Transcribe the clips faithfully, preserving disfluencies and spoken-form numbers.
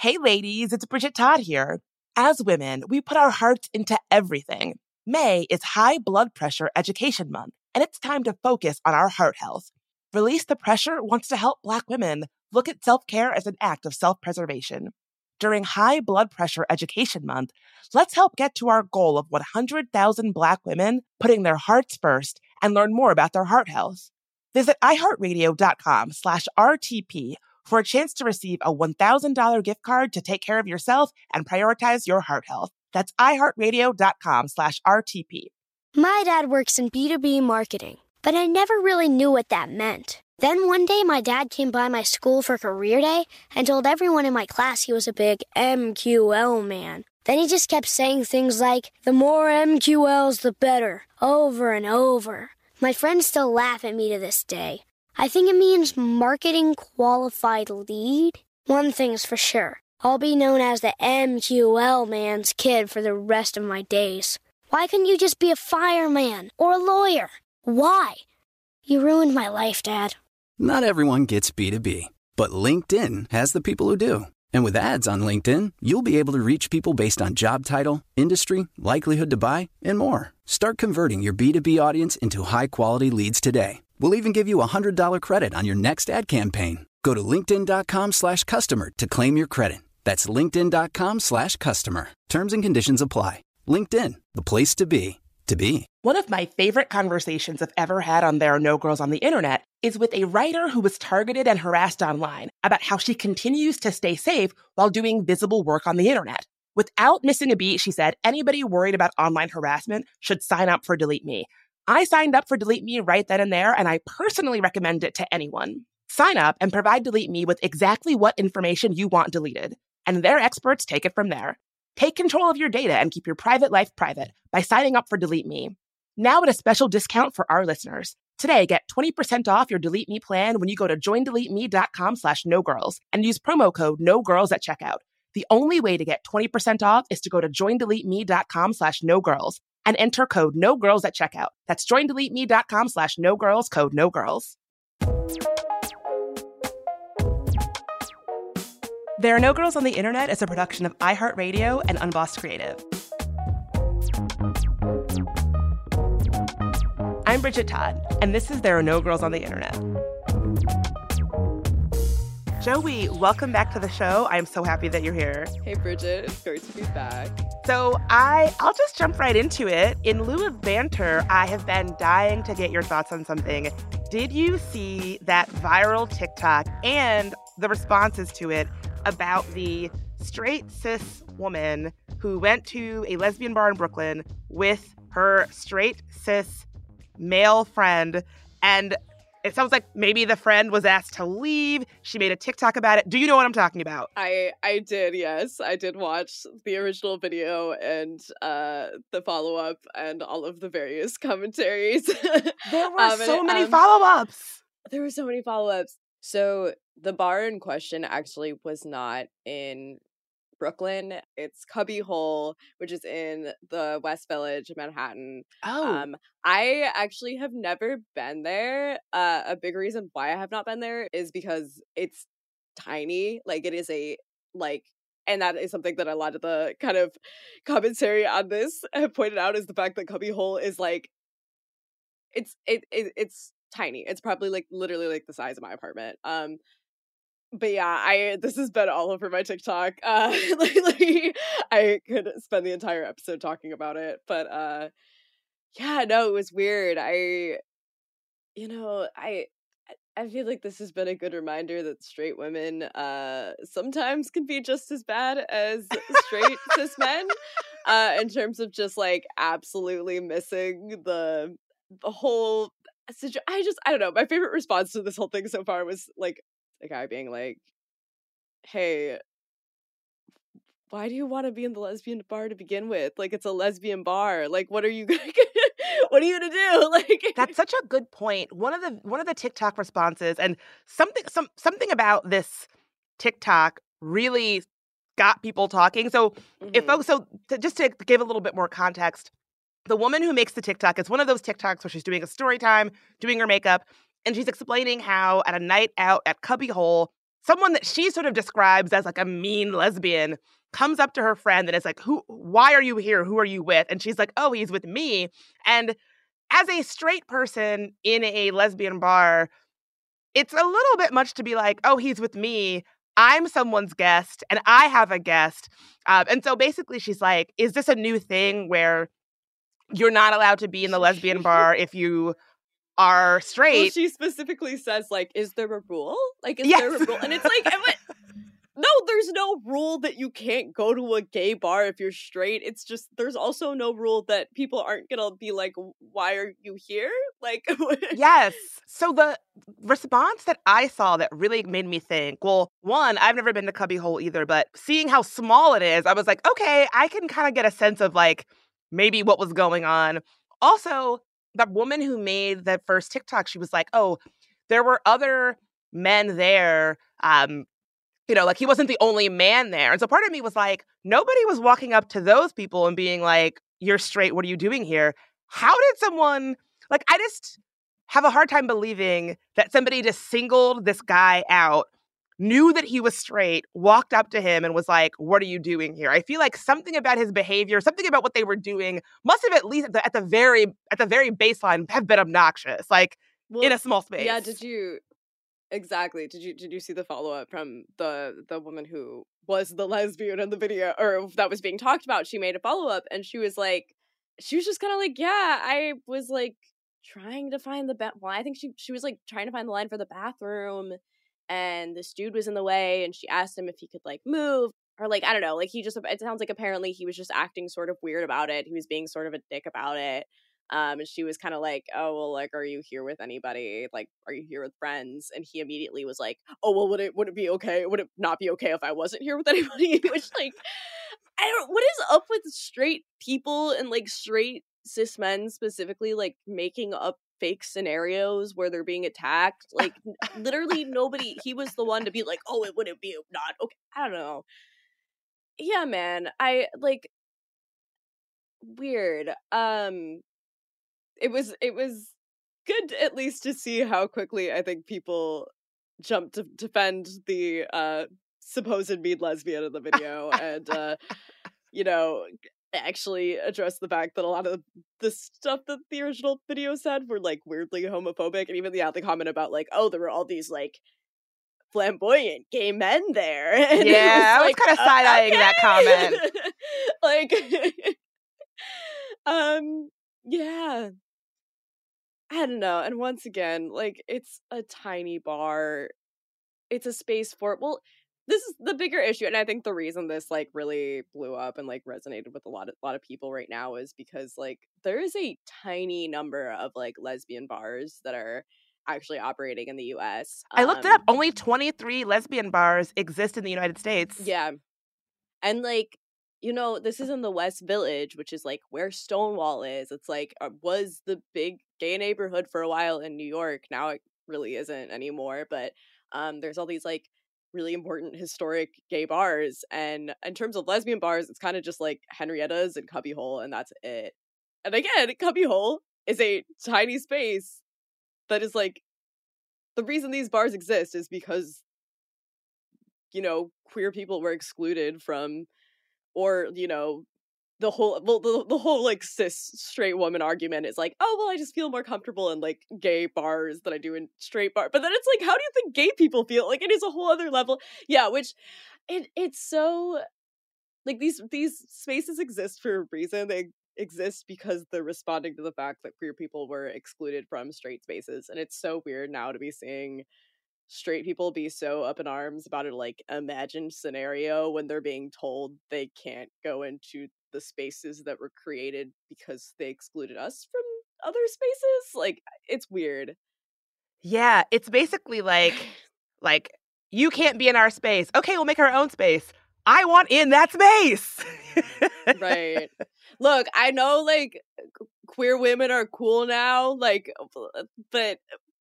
Hey ladies, it's Bridget Todd here. As women, we put our hearts into everything. May is High Blood Pressure Education Month, and it's time to focus on our heart health. Release the Pressure wants to help Black women look at self-care as an act of self-preservation. During High Blood Pressure Education Month, let's help get to our goal of one hundred thousand Black women putting their hearts first and learn more about their heart health. Visit iHeartRadio.com slash RTP for a chance to receive a one thousand dollars gift card to take care of yourself and prioritize your heart health. That's iHeartRadio.com slash RTP. My dad works in B two B marketing, but I never really knew what that meant. Then one day my dad came by my school for career day and told everyone in my class he was a big M Q L man. Then he just kept saying things like, the more M Q Ls, the better, over and over. My friends still laugh at me to this day. I think it means marketing qualified lead. One thing's for sure. I'll be known as the M Q L man's kid for the rest of my days. Why couldn't you just be a fireman or a lawyer? Why? You ruined my life, Dad. Not everyone gets B two B, but LinkedIn has the people who do. And with ads on LinkedIn, you'll be able to reach people based on job title, industry, likelihood to buy, and more. Start converting your B two B audience into high-quality leads today. We'll even give you a one hundred dollars credit on your next ad campaign. Go to linkedin.com slash customer to claim your credit. That's linkedin.com slash customer. Terms and conditions apply. LinkedIn, the place to be, to be. One of my favorite conversations I've ever had on There Are No Girls on the Internet is with a writer who was targeted and harassed online about how she continues to stay safe while doing visible work on the internet. Without missing a beat, she said, anybody worried about online harassment should sign up for Delete Me. I signed up for Delete Me right then and there, and I personally recommend it to anyone. Sign up and provide Delete Me with exactly what information you want deleted, and their experts take it from there. Take control of your data and keep your private life private by signing up for Delete Me. Now at a special discount for our listeners. Today, get twenty percent off your Delete Me plan when you go to joindeleteme.com slash no girls and use promo code no girls at checkout. The only way to get twenty percent off is to go to joindeleteme.com slash no girls and enter code no girls at checkout. That's joindeleteme.com slash no girls, code no girls. There Are No Girls on the Internet is a production of iHeartRadio and Unbossed Creative. I'm Bridget Todd, and this is There Are No Girls on the Internet. Joey, welcome back to the show. I'm so happy that you're here. Hey, Bridget. It's great to be back. So I, I'll just jump right into it. In lieu of banter, I have been dying to get your thoughts on something. Did you see that viral TikTok and the responses to it about the straight cis woman who went to a lesbian bar in Brooklyn with her straight cis male friend, and it sounds like maybe the friend was asked to leave. She made a TikTok about it. Do you know what I'm talking about? I I did, yes. I did watch the original video and uh, the follow-up and all of the various commentaries. There were um, so and, many um, follow-ups. There were so many follow-ups. So the bar in question actually was not in Brooklyn. It's Cubby Hole, which is in the West Village of Manhattan. Oh. Um, I actually have never been there. Uh, a big reason why I have not been there is because it's tiny. Like, it is a, like, and that is something that a lot of the kind of commentary on this have pointed out, is the fact that Cubby Hole is, like, it's, it, it it's tiny. It's probably, like, literally, like, the size of my apartment. Um, But yeah, I this has been all over my TikTok. Uh, like, like, I could spend the entire episode talking about it. But uh, yeah, no, it was weird. I, you know, I I feel like this has been a good reminder that straight women uh, sometimes can be just as bad as straight cis men uh, in terms of just like absolutely missing the the whole. I just I don't know. My favorite response to this whole thing so far was like the guy being like, hey, why do you want to be in the lesbian bar to begin with? Like, it's a lesbian bar. Like, what are you gonna what are you gonna do? Like, that's such a good point. One of the one of the TikTok responses, and something some something about this TikTok really got people talking. So mm-hmm. if folks, so to, just to give a little bit more context, the woman who makes the TikTok, it's one of those TikToks where she's doing a story time, doing her makeup, and she's explaining how at a night out at Cubby Hole, someone that she sort of describes as like a mean lesbian comes up to her friend and is like, "Who? Why are you here? Who are you with?" And she's like, "Oh, he's with me." And as a straight person in a lesbian bar, it's a little bit much to be like, "Oh, he's with me. I'm someone's guest and I have a guest." Um, and so basically she's like, is this a new thing where you're not allowed to be in the lesbian bar if you are straight? Well, she specifically says, like, is there a rule? Like, is Yes. there a rule? And it's like, no, there's no rule that you can't go to a gay bar if you're straight. It's just, there's also no rule that people aren't gonna be like, why are you here? Like, yes. So the response that I saw that really made me think, well, one, I've never been to Cubbyhole either, but seeing how small it is, I was like, okay, I can kind of get a sense of like maybe what was going on. Also, the woman who made the first TikTok, she was like, oh, there were other men there. Um, you know, like he wasn't the only man there. And so part of me was like, nobody was walking up to those people and being like, you're straight. What are you doing here? How did someone, like, I just have a hard time believing that somebody just singled this guy out, knew that he was straight, walked up to him and was like, what are you doing here? I feel like something about his behavior, something about what they were doing must have at least at the, at the very at the very baseline have been obnoxious, like well, in a small space. Yeah, did you exactly. Did you did you see the follow-up from the the woman who was the lesbian in the video or that was being talked about? She made a follow-up and she was like she was just kind of like, yeah, I was like trying to find the ba- well, I think she she was like trying to find the line for the bathroom and this dude was in the way and she asked him if he could like move or like I don't know, like he just it sounds like apparently he was just acting sort of weird about it. He was being sort of a dick about it. Um, and she was kind of like, oh, well, like, are you here with anybody? Like, are you here with friends? And he immediately was like, oh, well, would it would it be okay? Would it not be okay if I wasn't here with anybody? Which, like, I don't, what is up with straight people and, like, straight cis men specifically, like, making up fake scenarios where they're being attacked? Like, literally nobody, he was the one to be like, oh, it wouldn't be not okay. I don't know. Yeah, man. I, like, weird. Um, It was it was good at least to see how quickly I think people jumped to defend the uh, supposed mean lesbian in the video and, uh, you know, actually address the fact that a lot of the stuff that the original video said were, like, weirdly homophobic. And even, yeah, the comment about, like, oh, there were all these, like, flamboyant gay men there. And yeah, was I was like, kind of side-eyeing uh, okay. that comment. Like, um, yeah. I don't know. And once again, like, it's a tiny bar. It's a space for, well, this is the bigger issue. And I think the reason this, like, really blew up and, like, resonated with a lot of, lot of people right now is because, like, there is a tiny number of, like, lesbian bars that are actually operating in the U S. I looked it Um, up. Only twenty-three lesbian bars exist in the United States. Yeah. And, like, you know, this is in the West Village, which is, like, where Stonewall is. It's, like, uh, was the big gay neighborhood for a while in New York. Now it really isn't anymore. But um, there's all these, like, really important historic gay bars. And in terms of lesbian bars, it's kind of just, like, Henrietta's and Cubbyhole, and that's it. And again, Cubbyhole is a tiny space that is, like, the reason these bars exist is because, you know, queer people were excluded from, or, you know, the whole, well, the, the whole, like, cis straight woman argument is like, oh, well, I just feel more comfortable in, like, gay bars than I do in straight bars. But then it's like, how do you think gay people feel? Like, it is a whole other level. Yeah, which, it it's so, like, these, these spaces exist for a reason. They exist because they're responding to the fact that queer people were excluded from straight spaces. And it's so weird now to be seeing straight people be so up in arms about a, like, imagined scenario when they're being told they can't go into the spaces that were created because they excluded us from other spaces. Like, it's weird. Yeah, it's basically like, like, you can't be in our space. Okay, we'll make our own space. I want in that space. Right. Look, I know, like, queer women are cool now, like, but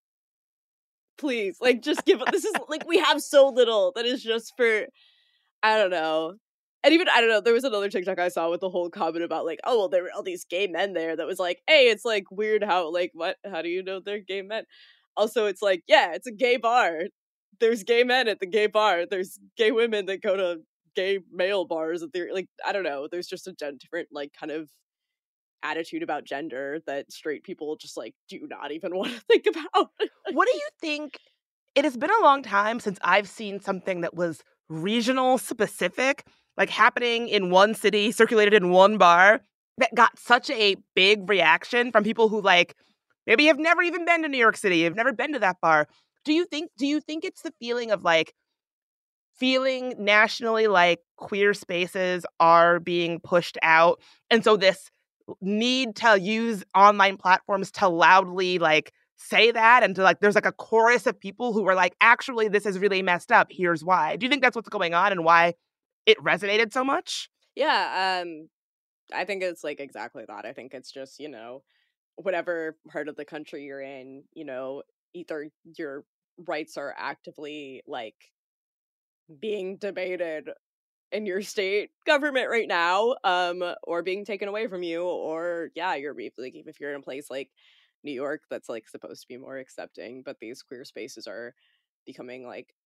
please, like, just give, this is, like, we have so little that is just for, I don't know. And even, I don't know, there was another TikTok I saw with the whole comment about, like, oh, well, there were all these gay men there that was like, hey, it's, like, weird how, like, what, how do you know they're gay men? Also, it's like, yeah, it's a gay bar. there's gay men at the gay bar. There's gay women that go to gay male bars. At the, like, I don't know. There's just a gen- different, like, kind of attitude about gender that straight people just, like, do not even want to think about. What do you think? It has been a long time since I've seen something that was regional specific, like happening in one city, circulated in one bar, that got such a big reaction from people who, like, maybe have never even been to New York City, have never been to that bar. Do you think do you think it's the feeling of, like, feeling nationally like queer spaces are being pushed out, and so this need to use online platforms to loudly, like, say that, and to, like, there's like a chorus of people who were like, actually, this is really messed up. Here's why. Do you think that's what's going on and why it resonated so much? Yeah, um, I think it's, like, exactly that. I think it's just, you know, whatever part of the country you're in, you know, either your rights are actively, like, being debated in your state government right now, um, or being taken away from you, or yeah, you're like, if you're in a place like New York that's, like, supposed to be more accepting, but these queer spaces are becoming, like,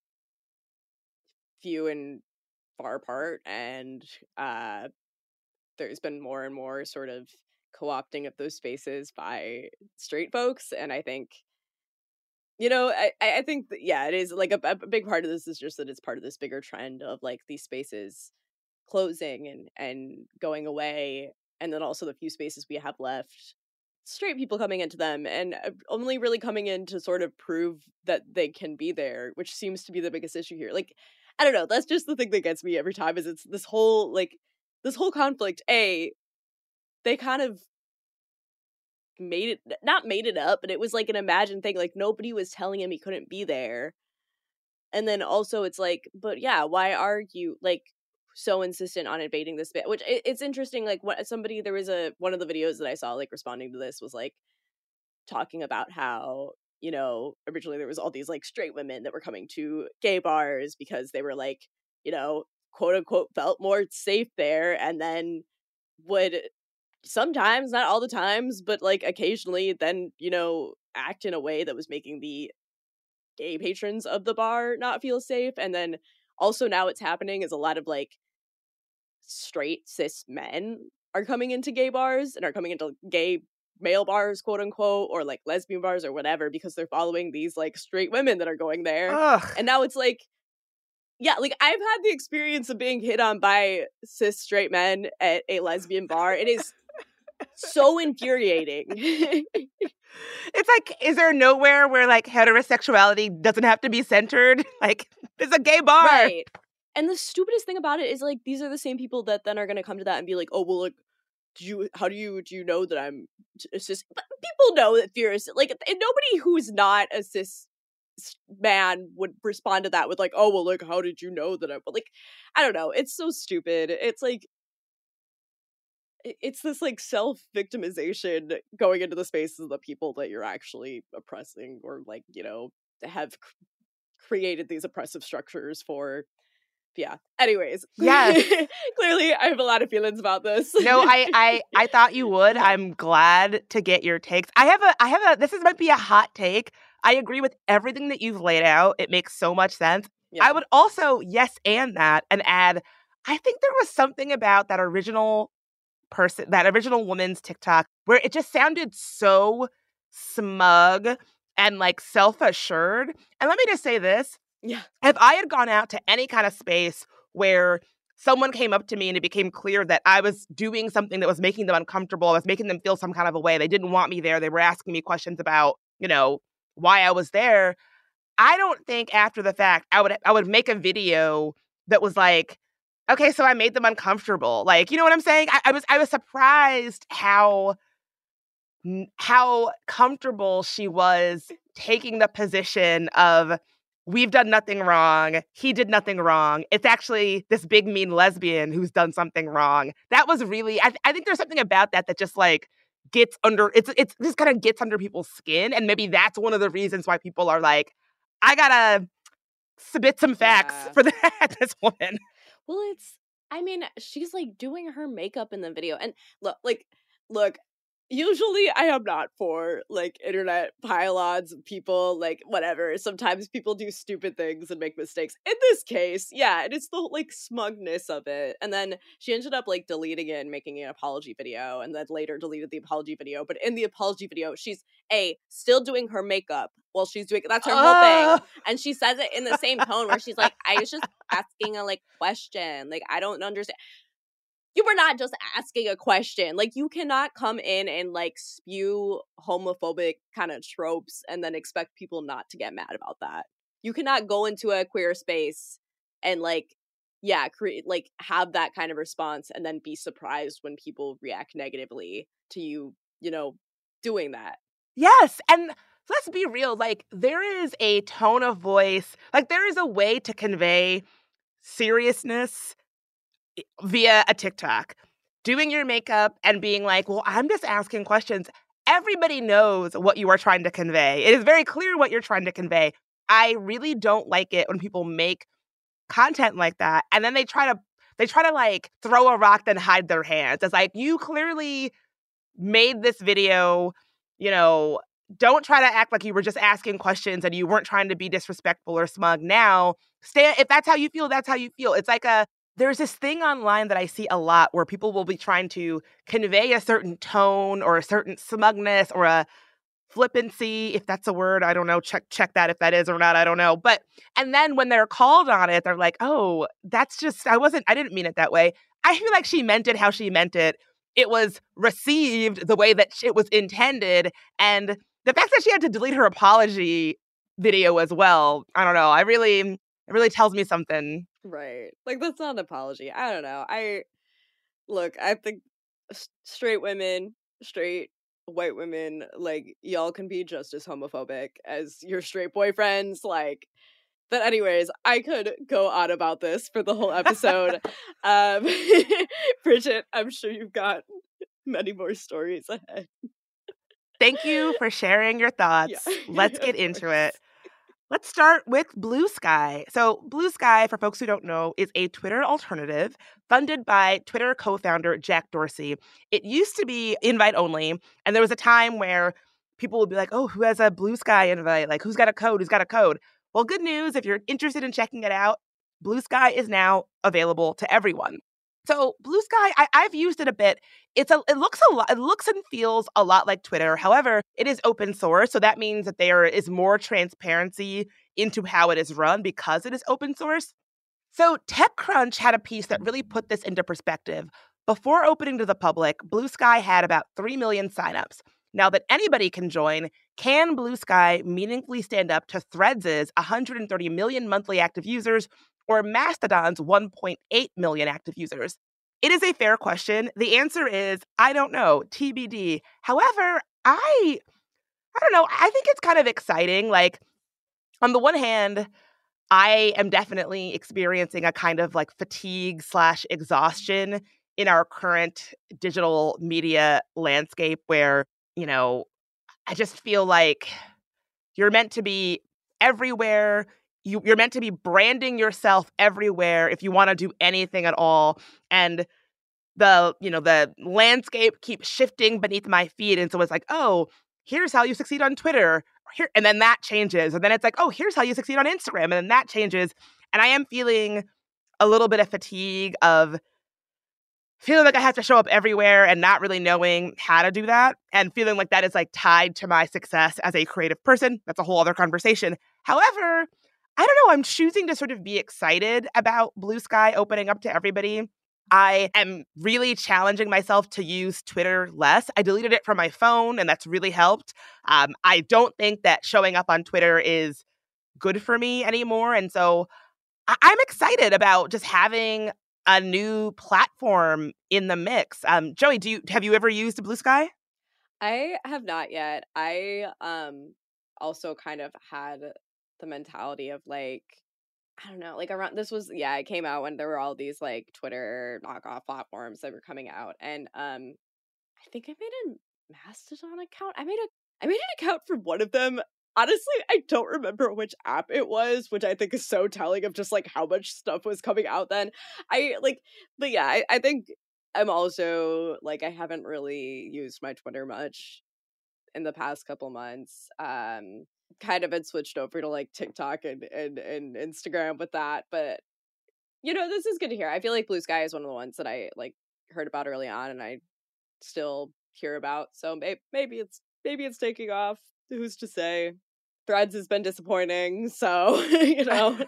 few and far apart, and uh there's been more and more sort of co-opting of those spaces by straight folks. And I think, you know, I, I think that, yeah, it is like a, a big part of this is just that it's part of this bigger trend of, like, these spaces closing and, and going away. And then also the few spaces we have left, straight people coming into them and only really coming in to sort of prove that they can be there, which seems to be the biggest issue here. Like, I don't know, that's just the thing that gets me every time is it's this whole, like, this whole conflict. A, they kind of made it, not made it up, but it was like an imagined thing. Like, nobody was telling him he couldn't be there. And then also it's like, but yeah, why are you, like, so insistent on invading this bit? Which it, it's interesting. Like, what somebody, there was a, one of the videos that I saw, like, responding to this was, like, talking about how, you know, originally there was all these, like, straight women that were coming to gay bars because they were, like, you know, quote unquote felt more safe there, and then would sometimes, not all the times, but, like, occasionally then, you know, act in a way that was making the gay patrons of the bar not feel safe. And then also now what's happening is a lot of, like, straight cis men are coming into gay bars and are coming into gay male bars, quote unquote, or, like, lesbian bars or whatever, because they're following these, like, straight women that are going there. Ugh. And now it's like, yeah, like, I've had the experience of being hit on by cis straight men at a lesbian bar. It is so infuriating. It's like, is there nowhere where, like, heterosexuality doesn't have to be centered? Like, it's a gay bar. Right. And the stupidest thing about it is, like, these are the same people that then are going to come to that and be like, oh, well, like, do you, how do you, do you know that I'm a cis? But people know that fear is, like, nobody who's not a cis man would respond to that with, like, oh, well, like, how did you know that I'm, but, like, I don't know. It's so stupid. It's like, it's this, like, self-victimization going into the spaces of the people that you're actually oppressing, or, like, you know, have c- created these oppressive structures for. Yeah. Anyways. Yes. Clearly, I have a lot of feelings about this. No, I, I, I thought you would. I'm glad to get your takes. I have a, I have a, this is, might be a hot take. I agree with everything that you've laid out. It makes so much sense. Yeah. I would also yes and that and add, I think there was something about that original person, that original woman's TikTok, where it just sounded so smug and, like, self-assured. And let me just say this. Yeah. If I had gone out to any kind of space where someone came up to me and it became clear that I was doing something that was making them uncomfortable, I was making them feel some kind of a way, they didn't want me there, they were asking me questions about, you know, why I was there, I don't think after the fact I would I would make a video that was like, okay, so I made them uncomfortable. Like, you know what I'm saying? I, I was I was surprised how how comfortable she was taking the position of, we've done nothing wrong, he did nothing wrong, it's actually this big mean lesbian who's done something wrong. That was really, I, th- I think there's something about that that just, like, gets under, it's it's just kind of gets under people's skin. And maybe that's one of the reasons why people are like, I gotta submit some facts Yeah. for that, this woman. Well, it's, I mean, she's, like, doing her makeup in the video. And look, like, look, usually I am not for, like, internet pylons of people, like, whatever. Sometimes people do stupid things and make mistakes. In this case, yeah, and it's the, like, smugness of it. And then she ended up, like, deleting it and making an apology video, and then later deleted the apology video. But in the apology video, she's, A, still doing her makeup while she's doing, that's her whole Oh. thing. And she says it in the same tone where she's like, I was just asking a, like, question. Like, I don't understand. You were not just asking a question. Like, you cannot come in and, like, spew homophobic kind of tropes and then expect people not to get mad about that. You cannot go into a queer space and, like, yeah, create, like, have that kind of response and then be surprised when people react negatively to you, you know, doing that. Yes, and let's be real, like, there is a tone of voice, like, there is a way to convey seriousness via a TikTok. Doing your makeup and being like, well, I'm just asking questions. Everybody knows what you are trying to convey. It is very clear what you're trying to convey. I really don't like it when people make content like that and then they try to they try to like throw a rock then hide their hands. It's like, you clearly made this video, you know, don't try to act like you were just asking questions and you weren't trying to be disrespectful or smug. Now, stay, if that's how you feel, that's how you feel. It's like a, there's this thing online that I see a lot where people will be trying to convey a certain tone or a certain smugness or a flippancy, if that's a word. I don't know. Check check that if that is or not. I don't know. But, and then when they're called on it, they're like, oh, that's just, I wasn't, I didn't mean it that way. I feel like she meant it how she meant it. It was received the way that it was intended. And the fact that she had to delete her apology video as well, I don't know. I really, it really tells me something. Right. Like, that's not an apology. I don't know. I, look, I think s- straight women, straight white women, like, y'all can be just as homophobic as your straight boyfriends. Like, but anyways, I could go on about this for the whole episode. um, Bridget, I'm sure you've got many more stories ahead. Thank you for sharing your thoughts. Yeah. Let's get Of into course. it. Let's start with Blue Sky. So, Blue Sky, for folks who don't know, is a Twitter alternative funded by Twitter co-founder Jack Dorsey. It used to be invite only, and there was a time where people would be like, oh, who has a Blue Sky invite? Like, who's got a code? Who's got a code? Well, good news, if you're interested in checking it out, Blue Sky is now available to everyone. So Blue Sky, I, I've used it a bit. It's a, it looks a lot, it looks and feels a lot like Twitter. However, it is open source, so that means that there is more transparency into how it is run because it is open source. So TechCrunch had a piece that really put this into perspective. Before opening to the public, Blue Sky had about three million signups. Now that anybody can join, can Blue Sky meaningfully stand up to Threads' one hundred thirty million monthly active users or Mastodon's one point eight million active users? It is a fair question. The answer is, I don't know, T B D. However, I I don't know, I think it's kind of exciting. Like, on the one hand, I am definitely experiencing a kind of like fatigue slash exhaustion in our current digital media landscape where, you know, I just feel like you're meant to be everywhere. You, you're meant to be branding yourself everywhere if you want to do anything at all. And the, you know, the landscape keeps shifting beneath my feet. And so it's like, oh, here's how you succeed on Twitter. Here, and then that changes. And then it's like, oh, here's how you succeed on Instagram. And then that changes. And I am feeling a little bit of fatigue of feeling like I have to show up everywhere and not really knowing how to do that. And feeling like that is like tied to my success as a creative person. That's a whole other conversation. However, I don't know. I'm choosing to sort of be excited about Blue Sky opening up to everybody. I am really challenging myself to use Twitter less. I deleted it from my phone, and that's really helped. Um, I don't think that showing up on Twitter is good for me anymore. And so I- I'm excited about just having a new platform in the mix. Um, Joey, do you have you ever used Blue Sky? I have not yet. I um also kind of had the mentality of like, I don't know, like around this was yeah, it came out when there were all these like Twitter knockoff platforms that were coming out. And um I think I made a Mastodon account. I made a I made an account for one of them. Honestly, I don't remember which app it was, which I think is so telling of just like how much stuff was coming out then. I like but yeah, I, I think I'm also, like, I haven't really used my Twitter much in the past couple months. Um, kind of been switched over to, like, TikTok and, and, and Instagram with that. But, you know, this is good to hear. I feel like Blue Sky is one of the ones that I, like, heard about early on and I still hear about. So may- maybe it's maybe it's taking off. Who's to say? Threads has been disappointing, so, you know.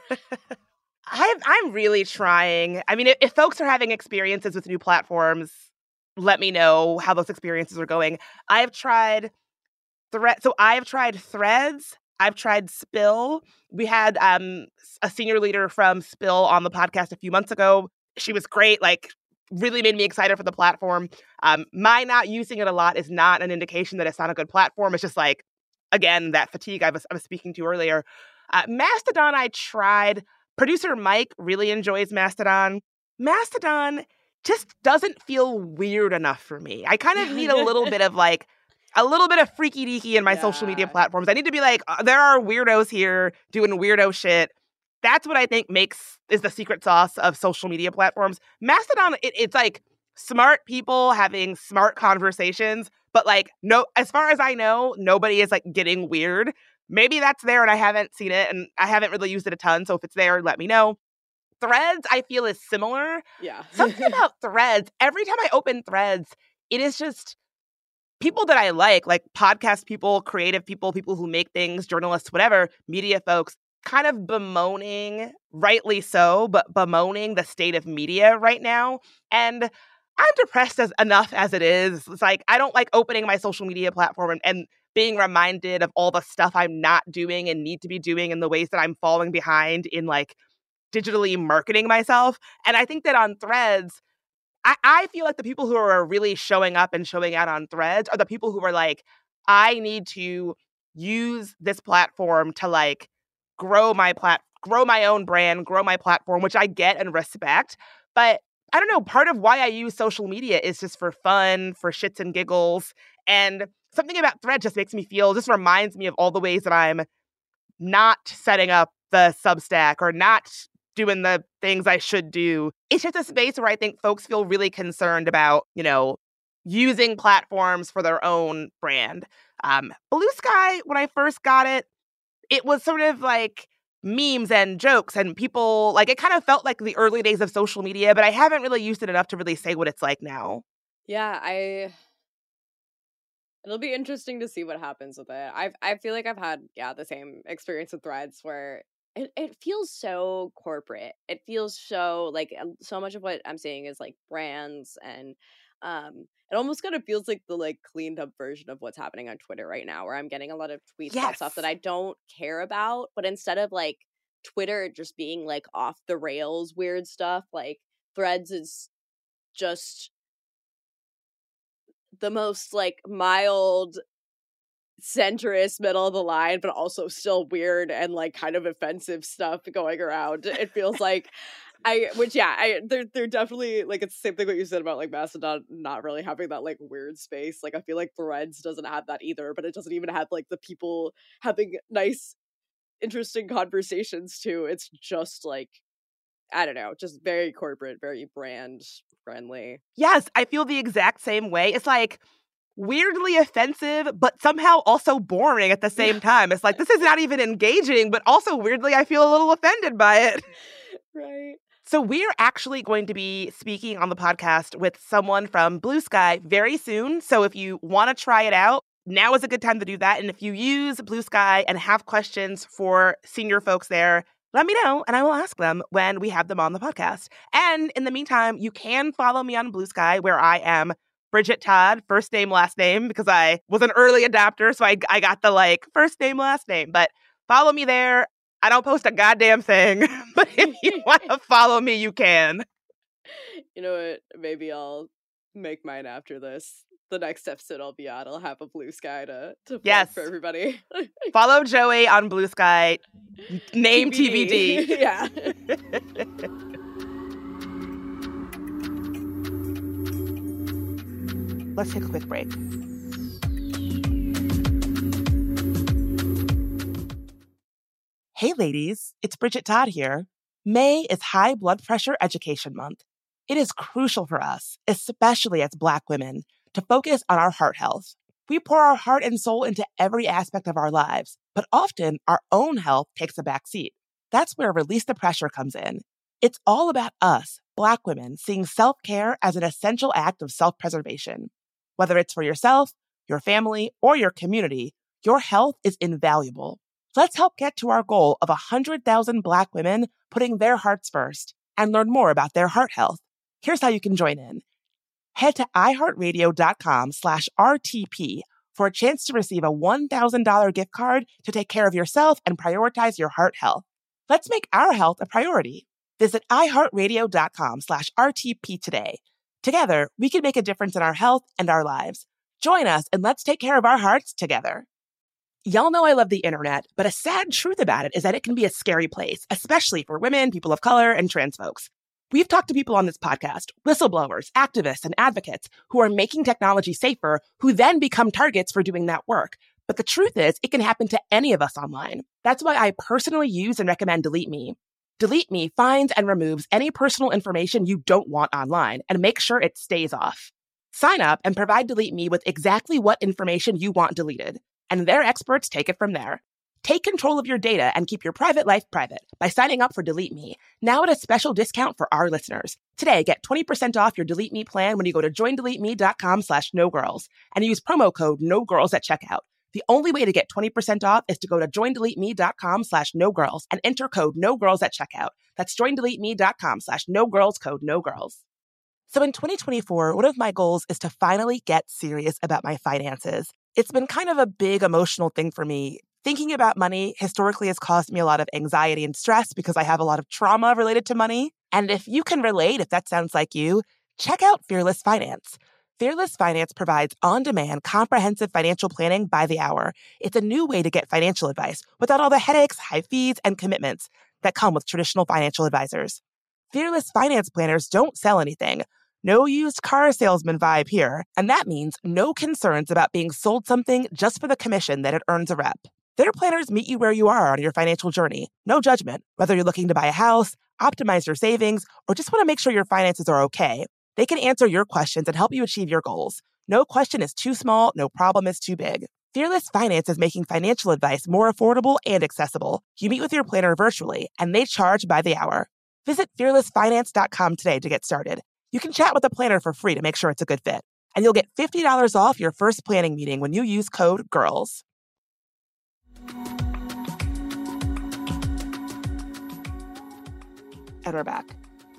I'm, I'm really trying. I mean, if, if folks are having experiences with new platforms, let me know how those experiences are going. I've tried Thread. So I've tried Threads. I've tried Spill. We had um, a senior leader from Spill on the podcast a few months ago. She was great, like really made me excited for the platform. Um, my not using it a lot is not an indication that it's not a good platform. It's just like, again, that fatigue I was, I was speaking to earlier. Uh, Mastodon, I tried. Producer Mike really enjoys Mastodon. Mastodon just doesn't feel weird enough for me. I kind of need a little bit of like, a little bit of freaky deaky in my yeah. social media platforms. I need to be like, uh, there are weirdos here doing weirdo shit. That's what I think makes, is the secret sauce of social media platforms. Mastodon, it, it's like smart people having smart conversations, but like, no, as far as I know, nobody is like getting weird. Maybe that's there and I haven't seen it and I haven't really used it a ton. So if it's there, let me know. Threads, I feel is similar. Yeah. Something about Threads, every time I open Threads, it is just people that I like, like podcast people, creative people, people who make things, journalists, whatever, media folks, kind of bemoaning, rightly so, but bemoaning the state of media right now. And I'm depressed as enough as it is. It's like, I don't like opening my social media platform and, and being reminded of all the stuff I'm not doing and need to be doing and the ways that I'm falling behind in like digitally marketing myself. And I think that on Threads, I, I feel like the people who are really showing up and showing out on Threads are the people who are like, I need to use this platform to like grow my plat, grow my own brand, grow my platform, which I get and respect. But I don't know, part of why I use social media is just for fun, for shits and giggles. And something about Threads just makes me feel, just reminds me of all the ways that I'm not setting up the Substack or not doing the things I should do. It's just a space where I think folks feel really concerned about, you know, using platforms for their own brand. Um, Blue Sky, when I first got it, it was sort of like memes and jokes and people, like it kind of felt like the early days of social media, but I haven't really used it enough to really say what it's like now. Yeah, I... It'll be interesting to see what happens with it. I I feel like I've had, yeah, the same experience with Threads where it, it feels so corporate. It feels so, like, so much of what I'm seeing is, like, brands and, um, it almost kind of feels like the, like, cleaned up version of what's happening on Twitter right now, where I'm getting a lot of tweets yes. about stuff that I don't care about, but instead of, like, Twitter just being, like, off the rails weird stuff, like, Threads is just the most, like, mild, centrist, middle of the line, but also still weird and, like, kind of offensive stuff going around. It feels like I, which, yeah, I, they're, they're definitely, like, it's the same thing what you said about, like, Mastodon not really having that, like, weird space. Like, I feel like Threads doesn't have that either, but it doesn't even have, like, the people having nice, interesting conversations, too. It's just, like, I don't know, just very corporate, very brand friendly. Yes, I feel the exact same way. It's like weirdly offensive, but somehow also boring at the same time. It's like, this is not even engaging, but also weirdly, I feel a little offended by it. Right. So we're actually going to be speaking on the podcast with someone from Blue Sky very soon. So if you want to try it out, now is a good time to do that. And if you use Blue Sky and have questions for senior folks there, let me know, and I will ask them when we have them on the podcast. And in the meantime, you can follow me on Blue Sky, where I am Bridget Todd, first name, last name, because I was an early adopter, so I, I got the, like, first name, last name. But follow me there. I don't post a goddamn thing, but if you want to follow me, you can. You know what? Maybe I'll make mine after this. The next episode I'll be on, I'll have a Blue Sky to, to yes. for everybody. Follow Joey on Blue Sky. Name T B D. T B D. Yeah. Let's take a quick break. Hey ladies, it's Bridget Todd here. May is High Blood Pressure Education Month. it is crucial for us, especially as Black women, to focus on our heart health. We pour our heart and soul into every aspect of our lives, but often our own health takes a back seat. That's where Release the Pressure comes in. It's all about us, Black women, seeing self-care as an essential act of self-preservation. Whether it's for yourself, your family, or your community, your health is invaluable. Let's help get to our goal of one hundred thousand Black women putting their hearts first and learn more about their heart health. Here's how you can join in. Head to iHeartRadio.com slash RTP for a chance to receive a one thousand dollars gift card to take care of yourself and prioritize your heart health. Let's make our health a priority. Visit iHeartRadio.com slash RTP today. Together, we can make a difference in our health and our lives. Join us and let's take care of our hearts together. Y'all know I love the internet, but a sad truth about it is that it can be a scary place, especially for women, people of color, and trans folks. We've talked to people on this podcast, whistleblowers, activists, and advocates who are making technology safer, who then become targets for doing that work. But the truth is, it can happen to any of us online. That's why I personally use and recommend Delete Me. Delete Me finds and removes any personal information you don't want online and makes sure it stays off. Sign up and provide Delete Me with exactly what information you want deleted, and their experts take it from there. Take control of your data and keep your private life private by signing up for Delete Me, now at a special discount for our listeners. Today, get twenty percent off your Delete Me plan when you go to joindeleteme.com slash no-girls and use promo code no-girls at checkout. The only way to get twenty percent off is to go to joindeleteme.com slash no-girls and enter code no-girls at checkout. That's joindeleteme.com slash no-girls, code no-girls. So in twenty twenty-four, one of my goals is to finally get serious about my finances. It's been kind of a big emotional thing for me. Thinking about money historically has caused me a lot of anxiety and stress because I have a lot of trauma related to money. And if you can relate, if that sounds like you, check out Fearless Finance. Fearless Finance provides on-demand, comprehensive financial planning by the hour. It's a new way to get financial advice without all the headaches, high fees, and commitments that come with traditional financial advisors. Fearless Finance planners don't sell anything. No used car salesman vibe here. And that means no concerns about being sold something just for the commission that it earns a rep. Their planners meet you where you are on your financial journey. No judgment. Whether you're looking to buy a house, optimize your savings, or just want to make sure your finances are okay, they can answer your questions and help you achieve your goals. No question is too small, no problem is too big. Fearless Finance is making financial advice more affordable and accessible. You meet with your planner virtually, and they charge by the hour. Visit fearless finance dot com today to get started. You can chat with a planner for free to make sure it's a good fit. And you'll get fifty dollars off your first planning meeting when you use code GIRLS. And we're back.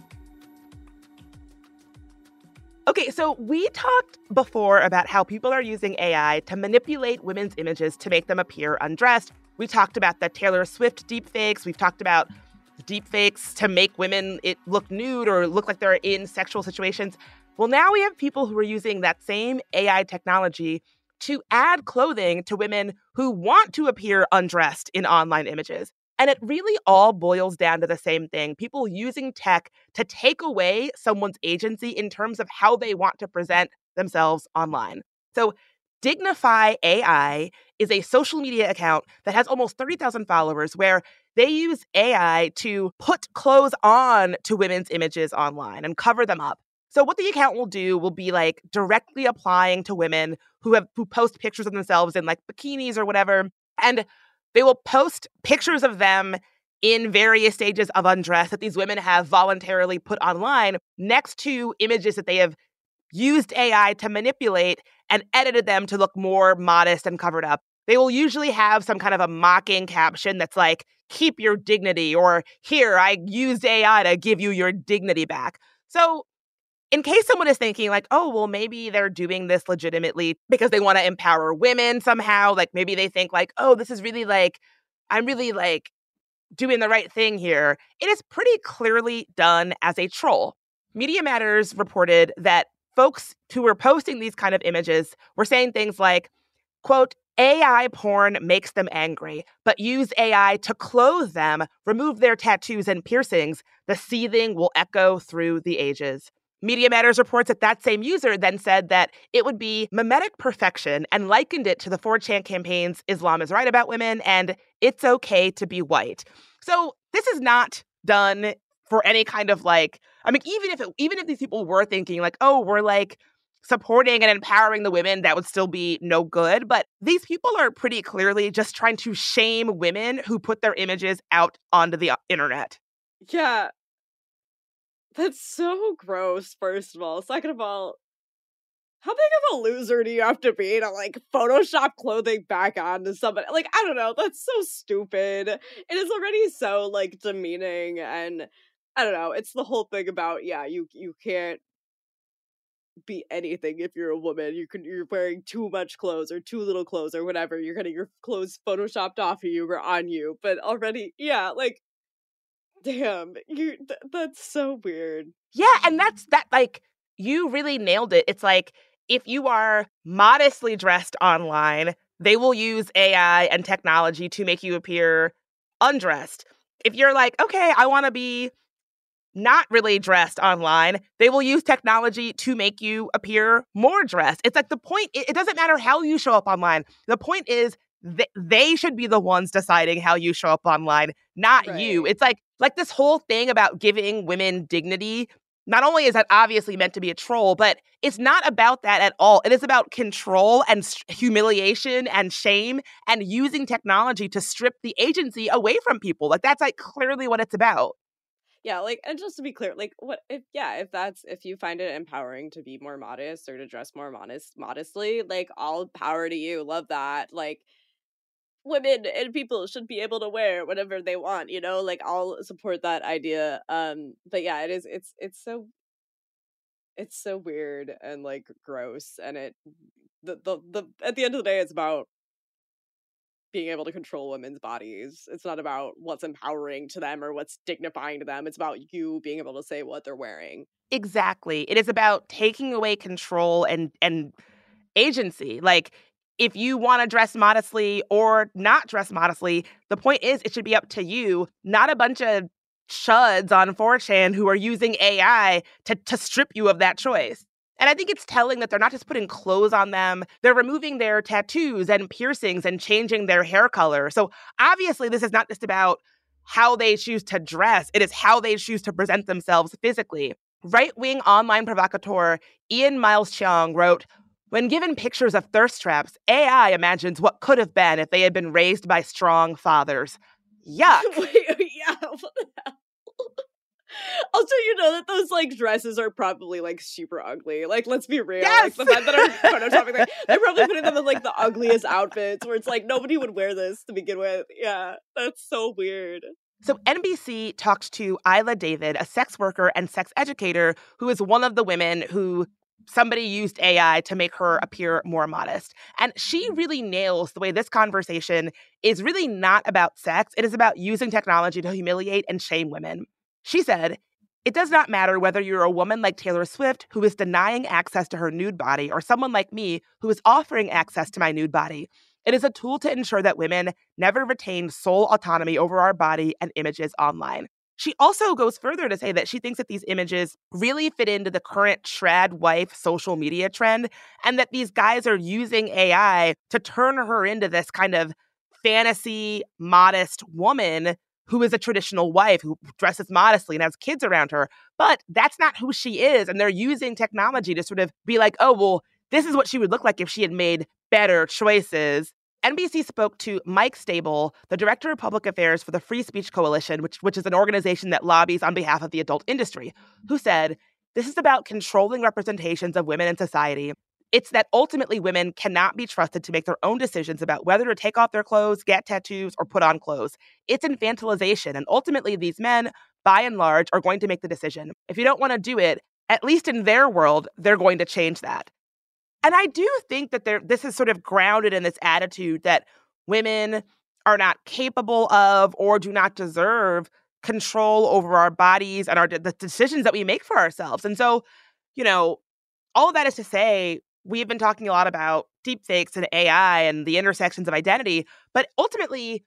Okay, so we talked before about how people are using A I to manipulate women's images to make them appear undressed. We talked about the Taylor Swift deepfakes. We've talked about deepfakes to make women it look nude or look like they're in sexual situations. Well, now we have people who are using that same A I technology to add clothing to women who want to appear undressed in online images. And it really all boils down to the same thing. People using tech to take away someone's agency in terms of how they want to present themselves online. So Dignify A I is a social media account that has almost thirty thousand followers where they use A I to put clothes on to women's images online and cover them up. So what the account will do will be like directly applying to women who have who post pictures of themselves in like bikinis or whatever. And they will post pictures of them in various stages of undress that these women have voluntarily put online next to images that they have used A I to manipulate and edited them to look more modest and covered up. They will usually have some kind of a mocking caption that's like, keep your dignity, or here, I used A I to give you your dignity back. So in case someone is thinking like, oh, well, maybe they're doing this legitimately because they want to empower women somehow. Like maybe they think like, oh, this is really like, I'm really like doing the right thing here. It is pretty clearly done as a troll. Media Matters reported that folks who were posting these kind of images were saying things like, quote, A I porn makes them angry, but use A I to clothe them, remove their tattoos and piercings. The seething will echo through the ages. Media Matters reports that that same user then said that it would be mimetic perfection and likened it to the four chan campaign's Islam is right about women and it's okay to be white. So this is not done for any kind of like I mean, even if it, even if these people were thinking like, oh, we're like supporting and empowering the women, that would still be no good. But these people are pretty clearly just trying to shame women who put their images out onto the internet. Yeah. That's so gross, first of all. Second of all, how big of a loser do you have to be to, like, Photoshop clothing back onto somebody? Like, I don't know. That's so stupid. It is already so, like, demeaning, and I don't know. It's the whole thing about, yeah, you you can't be anything if you're a woman. You can, you're wearing too much clothes or too little clothes or whatever. You're getting your clothes Photoshopped off of you or on you. But already, yeah, like, damn, you th- that's so weird. Yeah, and that's that, like, you really nailed it. It's like, if you are modestly dressed online, they will use A I and technology to make you appear undressed. If you're like, okay, I want to be not really dressed online, they will use technology to make you appear more dressed. It's like the point, it, it doesn't matter how you show up online. The point is th- they should be the ones deciding how you show up online, not Right. you. It's like like this whole thing about giving women dignity. Not only is that obviously meant to be a troll, but it's not about that at all. It is about control and s- humiliation and shame and using technology to strip the agency away from people. Like, that's like clearly what it's about. Yeah, like, and just to be clear, like, what if, yeah, if that's, if you find it empowering to be more modest or to dress more modest, modestly, like, all power to you. Love that. Like, women and people should be able to wear whatever they want, you know? Like, I'll support that idea. Um, but yeah, it is, it's, it's so, it's so weird and, like, gross. And it, the, the, the, at the end of the day, it's about being able to control women's bodies. It's not about what's empowering to them or what's dignifying to them. It's about you being able to say what they're wearing. Exactly. It is about taking away control and and agency. Like, if you want to dress modestly or not dress modestly, the point is it should be up to you, not a bunch of chuds on four chan who are using A I to, to strip you of that choice. And I think it's telling that they're not just putting clothes on them, they're removing their tattoos and piercings and changing their hair color. So obviously, this is not just about how they choose to dress, it is how they choose to present themselves physically. Right-wing online provocateur Ian Miles Cheong wrote, when given pictures of thirst traps, A I imagines what could have been if they had been raised by strong fathers. Yuck. Wait, yeah, what the hell? Also, you know that those, like, dresses are probably, like, super ugly. Like, let's be real. Yes! Like, the men that are photoshopping, like, they're probably putting them in, like, the ugliest outfits where it's like, nobody would wear this to begin with. Yeah, that's so weird. So N B C talked to Isla David, a sex worker and sex educator who is one of the women who somebody used A I to make her appear more modest. And she really nails the way this conversation is really not about sex. It is about using technology to humiliate and shame women. She said, it does not matter whether you're a woman like Taylor Swift who is denying access to her nude body or someone like me who is offering access to my nude body. It is a tool to ensure that women never retain sole autonomy over our body and images online. She also goes further to say that she thinks that these images really fit into the current trad wife social media trend and that these guys are using A I to turn her into this kind of fantasy, modest woman who is a traditional wife who dresses modestly and has kids around her. But that's not who she is. And they're using technology to sort of be like, oh, well, this is what she would look like if she had made better choices. N B C spoke to Mike Stable, the director of public affairs for the Free Speech Coalition, which, which is an organization that lobbies on behalf of the adult industry, who said, this is about controlling representations of women in society. It's that ultimately women cannot be trusted to make their own decisions about whether to take off their clothes, get tattoos, or put on clothes. It's infantilization, and ultimately these men, by and large, are going to make the decision. If you don't want to do it, at least in their world, they're going to change that. And I do think that there, this is sort of grounded in this attitude that women are not capable of or do not deserve control over our bodies and our the decisions that we make for ourselves. And so, you know, all of that is to say, we've been talking a lot about deepfakes and A I and the intersections of identity, but ultimately,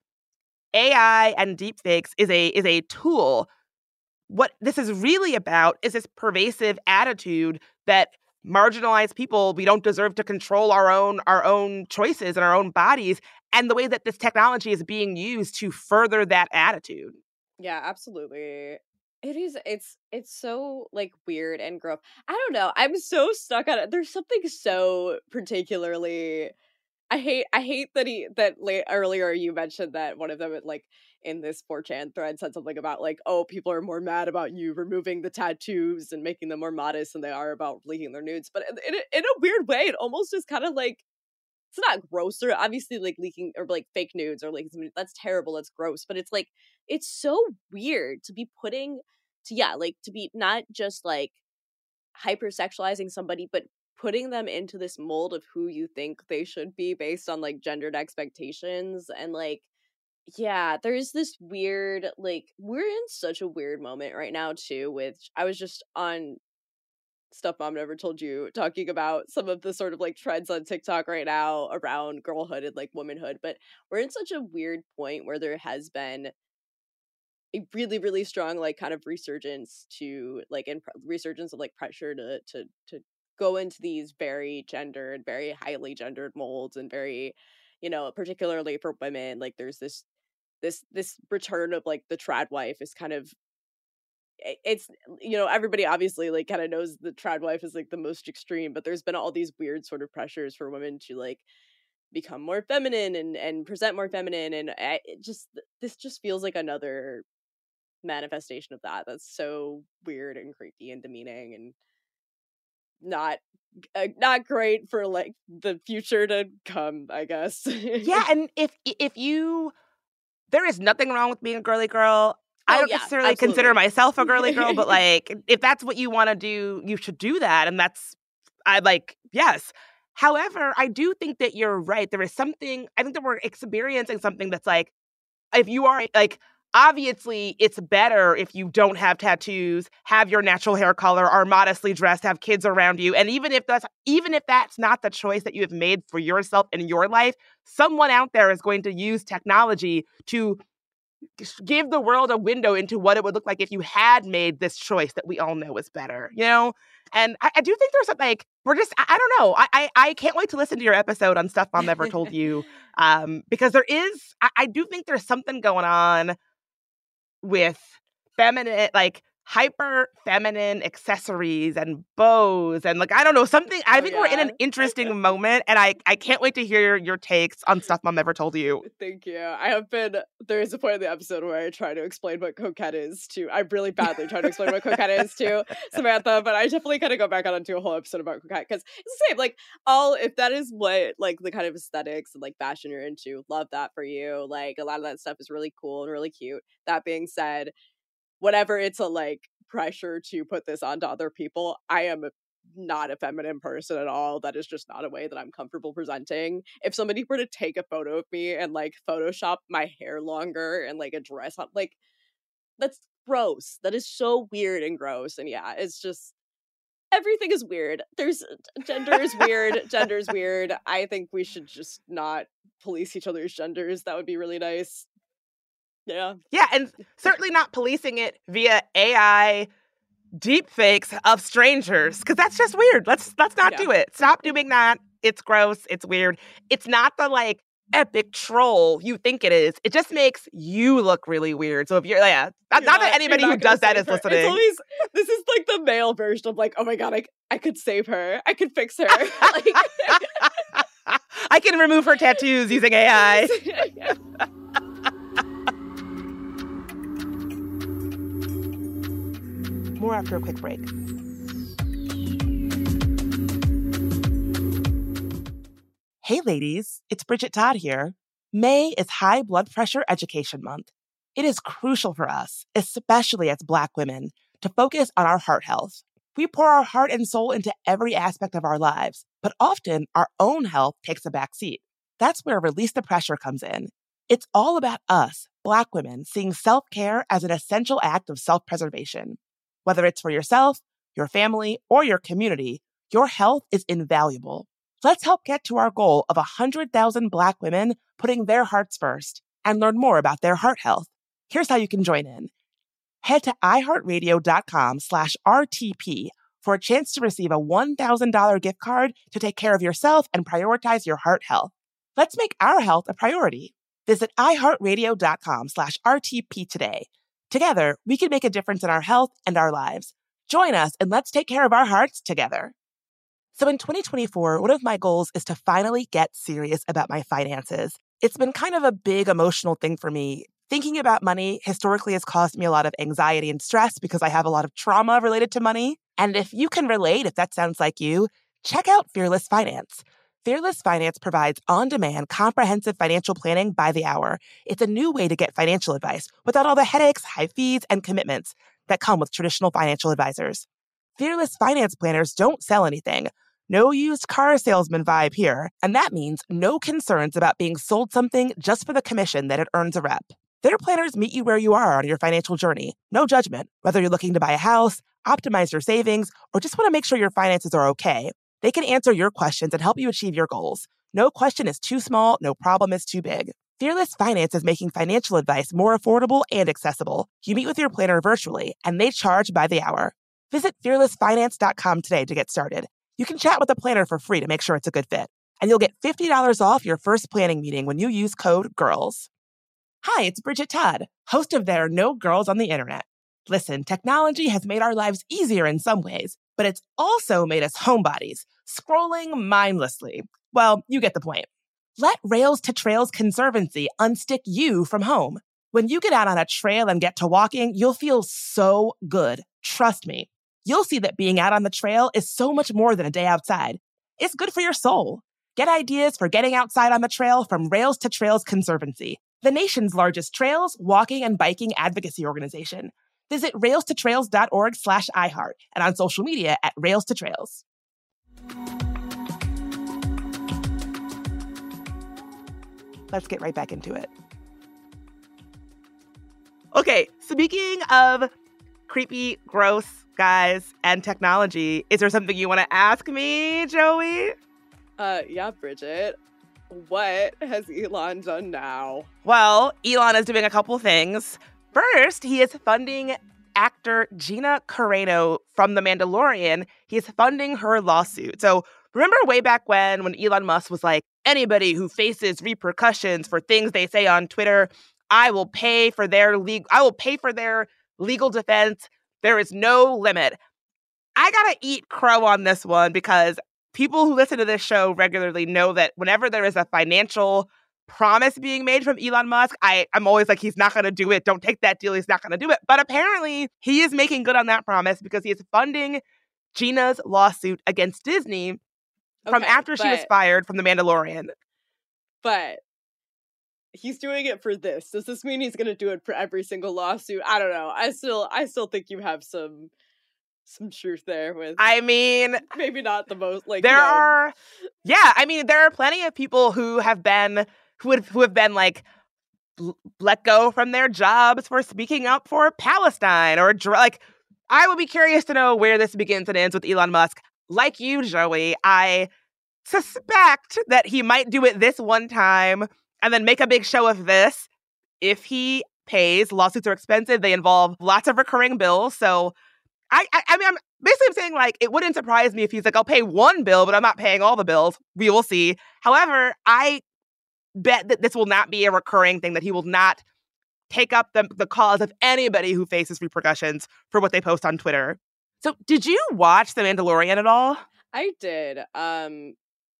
A I and deepfakes is a is a tool. What this is really about is this pervasive attitude that marginalized people, we don't deserve to control our own our own choices and our own bodies, and the way that this technology is being used to further that attitude. Yeah, absolutely. It is. It's it's so like weird and gross. I don't know. I'm so stuck on it. There's something so particularly. I hate. I hate that he that late earlier you mentioned that one of them like in this four chan thread said something about like, oh, people are more mad about you removing the tattoos and making them more modest than they are about leaking their nudes. But in in a, in a weird way, it almost is kind of like. It's not grosser, obviously, like leaking or like fake nudes or like that's terrible, that's gross, but it's like it's so weird to be putting to yeah, like to be not just like hypersexualizing somebody, but putting them into this mold of who you think they should be based on like gendered expectations and like yeah, there's this weird like we're in such a weird moment right now too with I was just on Stuff Mom Never Told You, talking about some of the sort of like trends on TikTok right now around girlhood and like womanhood. But we're in such a weird point where there has been a really, really strong like kind of resurgence to like in resurgence of like pressure to to to go into these very gendered, very highly gendered molds and very, you know, particularly for women, like there's this this this return of like the trad wife is kind of it's you know everybody obviously like kind of knows the trad wife is like the most extreme, but there's been all these weird sort of pressures for women to like become more feminine and and present more feminine, and I, it just this just feels like another manifestation of that that's so weird and creepy and demeaning and not uh, not great for like the future to come, I guess. Yeah, and if if you there is nothing wrong with being a girly girl. I Oh, don't yeah, necessarily absolutely. consider myself a girly girl, but like if that's what you want to do, you should do that. And that's I like, yes. However, I do think that you're right. There is something, I think that we're experiencing something that's like, if you are like, obviously it's better if you don't have tattoos, have your natural hair color, are modestly dressed, have kids around you. And even if that's even if that's not the choice that you have made for yourself in your life, someone out there is going to use technology to give the world a window into what it would look like if you had made this choice that we all know is better, you know? And I, I do think there's a, like, we're just, I, I don't know. I, I I can't wait to listen to your episode on Stuff Mom Never Told You, um, because there is, I, I do think there's something going on with feminine, like, hyper feminine accessories and bows and like I don't know something I Oh, think we're in an yeah. interesting moment, and I I can't wait to hear your takes on Stuff Mom Never Told You. Thank you. I have been, there is a point in the episode where I try to explain what coquette is to, I really badly try to explain what coquette is to Samantha, but I definitely kind of go back on and do a whole episode about coquette, because it's the same, like, all, if that is what, like, the kind of aesthetics and, like, fashion you're into, love that for you. Like, a lot of that stuff is really cool and really cute. That being said, whenever it's a, like, pressure to put this onto other people, I am a not a feminine person at all. That is just not a way that I'm comfortable presenting. If somebody were to take a photo of me and like Photoshop my hair longer and like a dress up, like that's gross. That is so weird and gross. And yeah, it's just everything is weird. There's gender is weird. Gender is weird. I think we should just not police each other's genders. That would be really nice. Yeah. Yeah, and certainly not policing it via A I deep fakes of strangers, because that's just weird. Let's let's not Yeah. do it. Stop doing that. It's gross. It's weird. It's not the like epic troll you think it is. It just makes you look really weird. So if you're yeah, not, You're not that not- anybody you're who not gonna does that save is her. listening. It's always, this is like the male version of like, oh my god, I, I could save her. I could fix her. Like, I can remove her tattoos using A I. yeah. More after a quick break. Hey ladies, it's Bridget Todd here. May is High Blood Pressure Education Month. It is crucial for us, especially as Black women, to focus on our heart health. We pour our heart and soul into every aspect of our lives, but often our own health takes a back seat. That's where Release the Pressure comes in. It's all about us, Black women, seeing self-care as an essential act of self-preservation. Whether it's for yourself, your family, or your community, your health is invaluable. Let's help get to our goal of one hundred thousand Black women putting their hearts first and learn more about their heart health. Here's how you can join in. Head to iheartradio.com slash RTP for a chance to receive a one thousand dollars gift card to take care of yourself and prioritize your heart health. Let's make our health a priority. Visit iheartradio.com slash RTP today. Together, we can make a difference in our health and our lives. Join us and let's take care of our hearts together. So in twenty twenty-four, one of my goals is to finally get serious about my finances. It's been kind of a big emotional thing for me. Thinking about money historically has caused me a lot of anxiety and stress because I have a lot of trauma related to money. And if you can relate, if that sounds like you, check out Fearless Finance. Fearless Finance provides on-demand, comprehensive financial planning by the hour. It's a new way to get financial advice without all the headaches, high fees, and commitments that come with traditional financial advisors. Fearless Finance planners don't sell anything. No used car salesman vibe here, and that means no concerns about being sold something just for the commission that it earns a rep. Their planners meet you where you are on your financial journey. No judgment, whether you're looking to buy a house, optimize your savings, or just want to make sure your finances are okay. They can answer your questions and help you achieve your goals. No question is too small, no problem is too big. Fearless Finance is making financial advice more affordable and accessible. You meet with your planner virtually, and they charge by the hour. Visit fearless finance dot com today to get started. You can chat with a planner for free to make sure it's a good fit. And you'll get fifty dollars off your first planning meeting when you use code GIRLS. Hi, it's Bridget Todd, host of There Are No Girls on the Internet. Listen, technology has made our lives easier in some ways, but it's also made us homebodies, scrolling mindlessly. Well, you get the point. Let Rails to Trails Conservancy unstick you from home. When you get out on a trail and get to walking, you'll feel so good. Trust me. You'll see that being out on the trail is so much more than a day outside. It's good for your soul. Get ideas for getting outside on the trail from Rails to Trails Conservancy, the nation's largest trails, walking, and biking advocacy organization. Visit rails to trails dot org slash iHeart and on social media at Rails to Trails. Let's get right back into it. Okay, speaking of creepy, gross guys and technology, is there something you want to ask me, Joey? Uh, yeah, Bridget. What has Elon done now? Well, Elon is doing a couple things. First, he is funding actor Gina Carano from The Mandalorian. He is funding her lawsuit. So remember way back when, when Elon Musk was like, anybody who faces repercussions for things they say on Twitter, I will pay for their legal, I will pay for their legal defense. There is no limit. I gotta eat crow on this one because people who listen to this show regularly know that whenever there is a financial promise being made from Elon Musk, I, I'm always like, he's not going to do it. Don't take that deal. He's not going to do it. But apparently, he is making good on that promise because he is funding Gina's lawsuit against Disney from Okay, after she was but- fired from The Mandalorian. But he's doing it for this. Does this mean he's going to do it for every single lawsuit? I don't know. I still, I still think you have some, some truth there with. I mean, maybe not the most like. there you know, are, yeah. I mean, there are plenty of people who have been who would who have been like l- let go from their jobs for speaking up for Palestine or dr- like. I would be curious to know where this begins and ends with Elon Musk. Like you, Joey, I suspect that he might do it this one time and then make a big show of this if he pays. Lawsuits are expensive. They involve lots of recurring bills. So I, I, I mean, I'm basically I'm saying like, it wouldn't surprise me if he's like, I'll pay one bill, but I'm not paying all the bills. We will see. However, I bet that this will not be a recurring thing, that he will not take up the, the cause of anybody who faces repercussions for what they post on Twitter. So did you watch The Mandalorian at all? I did. Um,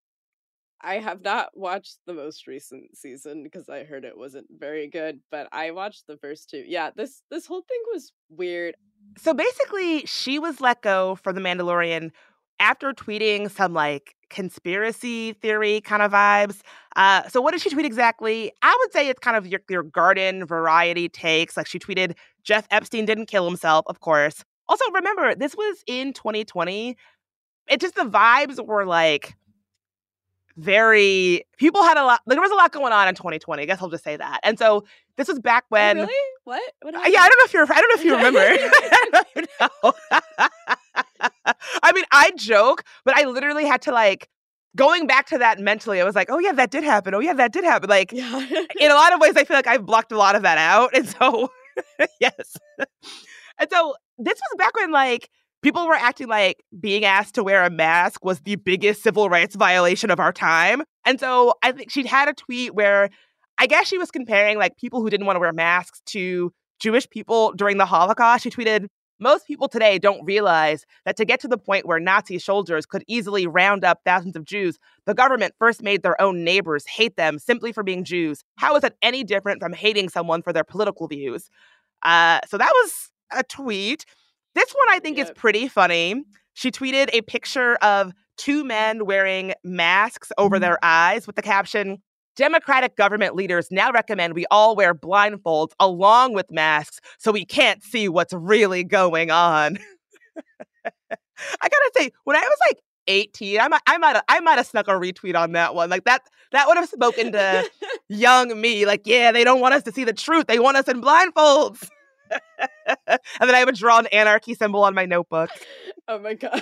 I have not watched the most recent season because I heard it wasn't very good, but I watched the first two. Yeah, this this whole thing was weird. So basically, she was let go for The Mandalorian after tweeting some like conspiracy theory kind of vibes. Uh, so what did she tweet exactly? I would say it's kind of your, your garden variety takes. Like she tweeted, Jeff Epstein didn't kill himself, of course. Also, remember, this was in twenty twenty. It just, the vibes were like very, people had a lot, there was a lot going on in twenty twenty. I guess I'll just say that. And so this was back when. Oh, really? What? What Uh, happened? yeah, I don't know if you're. I don't know if you remember. I don't know if you know. I mean, I joke, but I literally had to like going back to that mentally. I was like, oh yeah, that did happen. Oh yeah, that did happen. Like Yeah. in a lot of ways, I feel like I've blocked a lot of that out, and so yes. And so this was back when like people were acting like being asked to wear a mask was the biggest civil rights violation of our time. And so I think she'd had a tweet where I guess she was comparing like people who didn't want to wear masks to Jewish people during the Holocaust. She tweeted, "Most people today don't realize that to get to the point where Nazi soldiers could easily round up thousands of Jews, the government first made their own neighbors hate them simply for being Jews. How is that any different from hating someone for their political views?" Uh, so that was a tweet. This one I think yep. is pretty funny. She tweeted a picture of two men wearing masks over their eyes with the caption, "Democratic government leaders now recommend we all wear blindfolds along with masks so we can't see what's really going on." I gotta say, when I was like eighteen, I might, I might, I might have snuck a retweet on that one. Like that, that would have spoken to young me. Like, yeah, they don't want us to see the truth. They want us in blindfolds. And then I would draw an anarchy symbol on my notebook. Oh my God.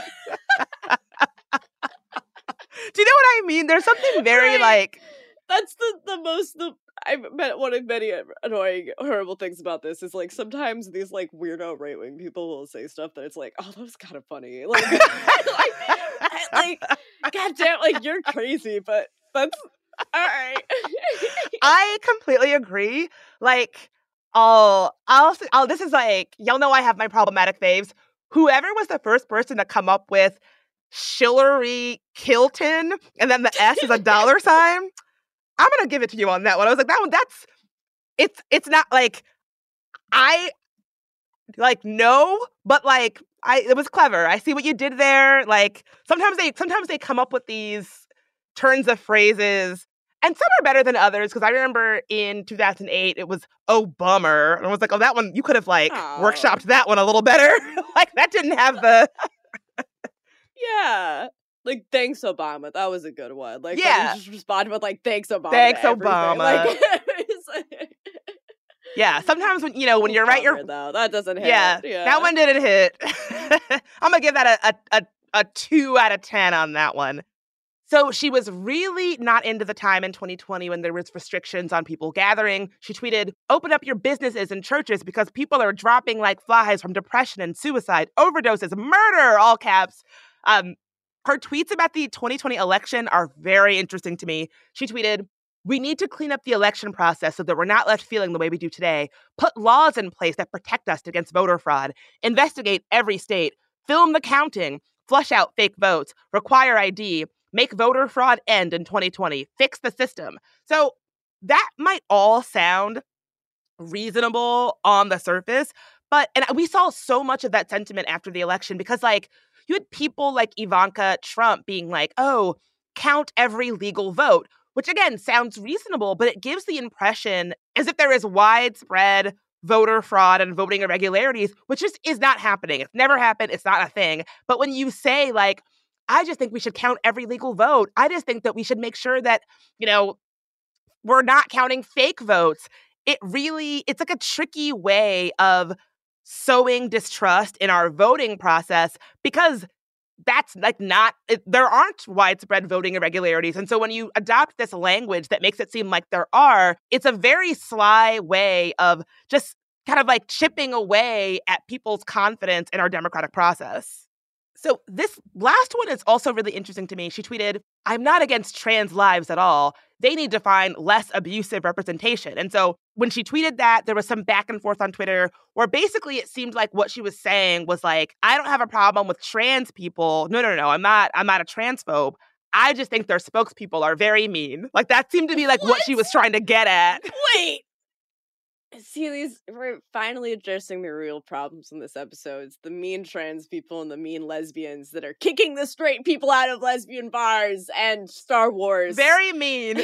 Do you know what I mean? There's something very right. like... That's the, the most... the I've met one of many annoying, horrible things about this is, like, sometimes these, like, weirdo right-wing people will say stuff that it's like, oh, that was kind of funny. Like, like, like, goddamn, like, you're crazy, but that's... All right. I completely agree. Like, I'll, I'll, I'll, this is like, y'all know I have my problematic faves. Whoever was the first person to come up with Hillary Kilton, and then the S is a dollar sign, I'm going to give it to you on that one. I was like, that one, that's, it's, it's not like, I, like, no, but like, I, it was clever. I see what you did there. Like, sometimes they, sometimes they come up with these turns of phrases, and some are better than others, because I remember in two thousand eight, it was, "Oh, bummer." And I was like, oh, that one, you could have, like, Aww. workshopped that one a little better. Like, that didn't have the... Yeah. Like, "Thanks, Obama." That was a good one. Like, yeah. you just respond with, like, "Thanks, Obama." Thanks, Obama. Like, yeah. Sometimes, when you know, when you're right, you're... Though. That doesn't hit. Yeah, yeah. That one didn't hit. I'm going to give that a, a, a, a two out of ten on that one. So she was really not into the time in twenty twenty when there was restrictions on people gathering. She tweeted, "Open up your businesses and churches because people are dropping like flies from depression and suicide, overdoses, murder," all caps. Um, her tweets about the twenty twenty election are very interesting to me. She tweeted, "We need to clean up the election process so that we're not left feeling the way we do today. Put laws in place that protect us against voter fraud. Investigate every state. Film the counting. Flush out fake votes. Require I D. Make voter fraud end in twenty twenty. Fix the system." So that might all sound reasonable on the surface, but, and we saw so much of that sentiment after the election because, like, you had people like Ivanka Trump being like, "Oh, count every legal vote," which again sounds reasonable, but it gives the impression as if there is widespread voter fraud and voting irregularities, which just is not happening. It's never happened. It's not a thing. But when you say, like, "I just think we should count every legal vote. I just think that we should make sure that, you know, we're not counting fake votes," it really, it's like a tricky way of sowing distrust in our voting process because that's like not, it, there aren't widespread voting irregularities. And so when you adopt this language that makes it seem like there are, it's a very sly way of just kind of like chipping away at people's confidence in our democratic process. So this last one is also really interesting to me. She tweeted, "I'm not against trans lives at all. They need to find less abusive representation." And so when she tweeted that, there was some back and forth on Twitter where basically it seemed like what she was saying was like, I don't have a problem with trans people. No, no, no, I'm not, I'm not a transphobe. I just think their spokespeople are very mean. Like that seemed to be like what, what she was trying to get at. Wait. See, these, we're finally addressing the real problems in this episode. It's the mean trans people and the mean lesbians that are kicking the straight people out of lesbian bars and Star Wars. Very mean.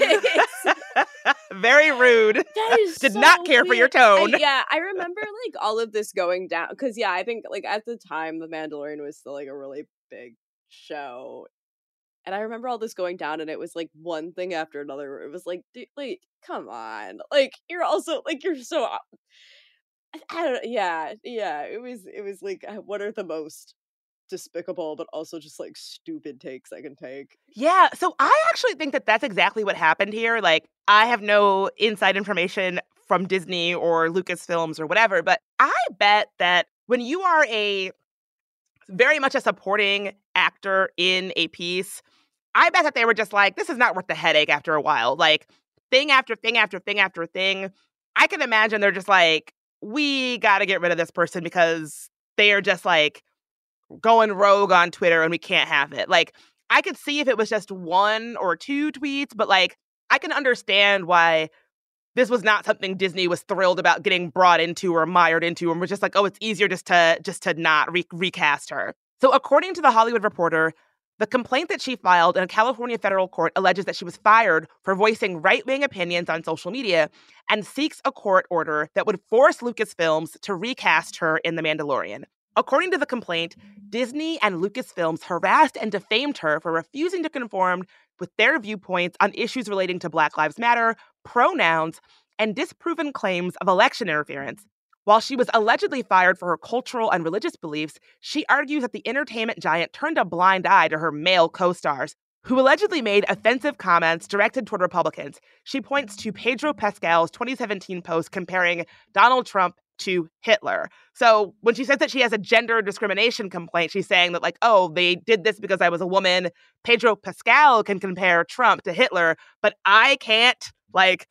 Very rude. That is Did so not care weird. for your tone. I, yeah, I remember like all of this going down because yeah, I think like at the time The Mandalorian was still like a really big show. And I remember all this going down, and it was like one thing after another. It was like, dude, like, come on, like you're also like you're so. I, I don't. Yeah, yeah. It was. It was like, what are the most despicable, but also just like stupid takes I can take? Yeah. So I actually think that that's exactly what happened here. Like, I have no inside information from Disney or Lucasfilms or whatever, but I bet that when you are a very much a supporting actor in a piece, I bet that they were just like, this is not worth the headache after a while. Like, thing after thing after thing after thing. I can imagine they're just like, we got to get rid of this person because they are just like going rogue on Twitter and we can't have it. Like, I could see if it was just one or two tweets, but like, I can understand why this was not something Disney was thrilled about getting brought into or mired into, and was just like, oh, it's easier just to just to not re- recast her. So according to The Hollywood Reporter, the complaint that she filed in a California federal court alleges that she was fired for voicing right-wing opinions on social media and seeks a court order that would force Lucasfilms to recast her in The Mandalorian. According to the complaint, Disney and Lucasfilms harassed and defamed her for refusing to conform with their viewpoints on issues relating to Black Lives Matter, pronouns, and disproven claims of election interference. While she was allegedly fired for her cultural and religious beliefs, she argues that the entertainment giant turned a blind eye to her male co-stars, who allegedly made offensive comments directed toward Republicans. She points to Pedro Pascal's twenty seventeen post comparing Donald Trump to Hitler. So when she says that she has a gender discrimination complaint, she's saying that, like, oh, they did this because I was a woman. Pedro Pascal can compare Trump to Hitler, but I can't, like,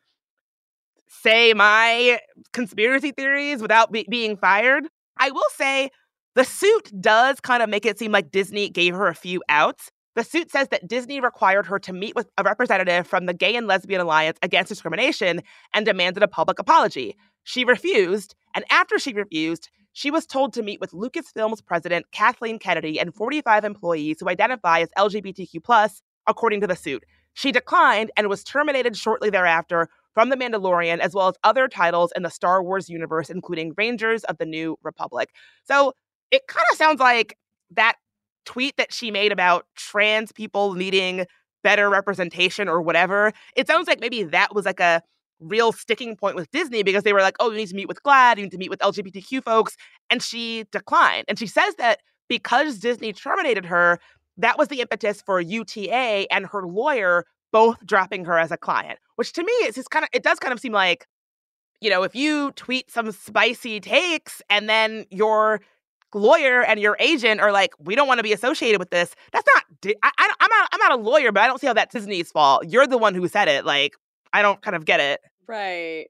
say my conspiracy theories without be- being fired. I will say the suit does kind of make it seem like Disney gave her a few outs. The suit says that Disney required her to meet with a representative from the Gay and Lesbian Alliance Against Discrimination and demanded a public apology. She refused, and after she refused, she was told to meet with Lucasfilm's president, Kathleen Kennedy, and forty-five employees who identify as L G B T Q plus, according to the suit. She declined and was terminated shortly thereafter from The Mandalorian, as well as other titles in the Star Wars universe, including Rangers of the New Republic. So it kind of sounds like that tweet that she made about trans people needing better representation or whatever, it sounds like maybe that was like a real sticking point with Disney, because they were like, oh, you need to meet with GLAAD, you need to meet with L G B T Q folks, and she declined. And she says that because Disney terminated her, that was the impetus for U T A and her lawyer both dropping her as a client, which to me is just kind of, it does kind of seem like, you know, if you tweet some spicy takes and then your lawyer and your agent are like, we don't want to be associated with this, that's not, I, I, I'm not, I'm not a lawyer, but I don't see how that's Disney's fault. You're the one who said it. Like, I don't kind of get it. Right.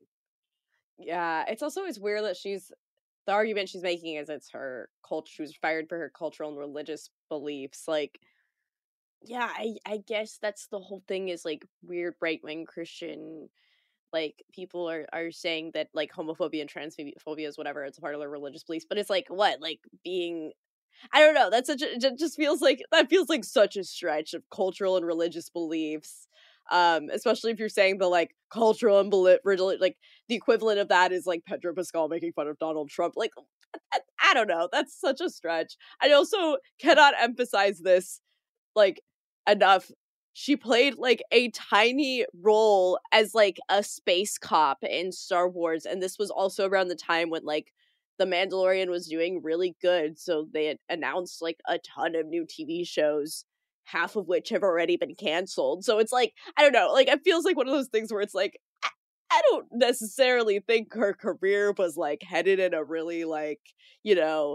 Yeah. It's also, it's weird that she's, the argument she's making is it's her culture, she was fired for her cultural and religious beliefs. Like, yeah, I, I guess that's the whole thing, is like weird right-wing Christian, like, people are, are saying that like homophobia and transphobia is whatever, it's a part of their religious beliefs, but it's like, what, like being, I don't know, that's such a, it just feels like, that feels like such a stretch of cultural and religious beliefs. Um, especially if you're saying the like cultural and beli- like the equivalent of that is like Pedro Pascal making fun of Donald Trump. Like, I, I don't know. That's such a stretch. I also cannot emphasize this like enough. She played like a tiny role as like a space cop in Star Wars, and this was also around the time when like The Mandalorian was doing really good, so they had announced like a ton of new T V shows, half of which have already been canceled. So it's like, I don't know, like it feels like one of those things where it's like, I, I don't necessarily think her career was like headed in a really like, you know,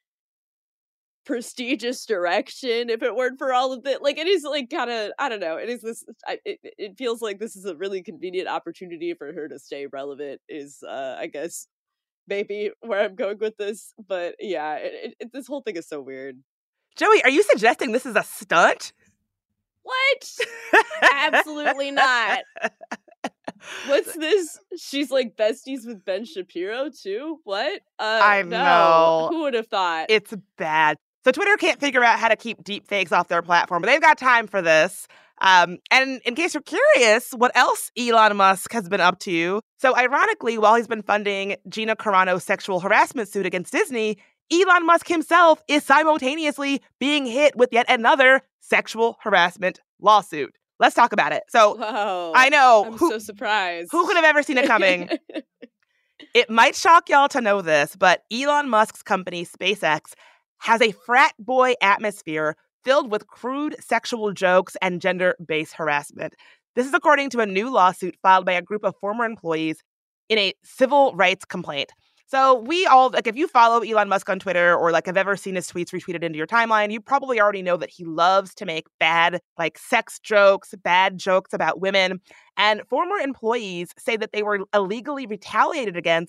prestigious direction if it weren't for all of it. Like, it is like kind of, I don't know, it is this, I, it, it feels like this is a really convenient opportunity for her to stay relevant is, uh, I guess, maybe where I'm going with this. But yeah, it, it, this whole thing is so weird. Joey, are you suggesting this is a stunt? What? Absolutely not. What's this? She's like besties with Ben Shapiro too? What? Uh, I no. know. Who would have thought? It's bad. So Twitter can't figure out how to keep deepfakes off their platform, but they've got time for this. Um, and in case you're curious, what else Elon Musk has been up to? So ironically, while he's been funding Gina Carano's sexual harassment suit against Disney, Elon Musk himself is simultaneously being hit with yet another sexual harassment lawsuit. Let's talk about it. So, Whoa, I know. I'm who, so surprised. Who could have ever seen it coming? It might shock y'all to know this, but Elon Musk's company, SpaceX, has a frat boy atmosphere filled with crude sexual jokes and gender-based harassment. This is according to a new lawsuit filed by a group of former employees in a civil rights complaint. So we all, like, if you follow Elon Musk on Twitter or, like, have ever seen his tweets retweeted into your timeline, you probably already know that he loves to make bad, like, sex jokes, bad jokes about women. And former employees say that they were illegally retaliated against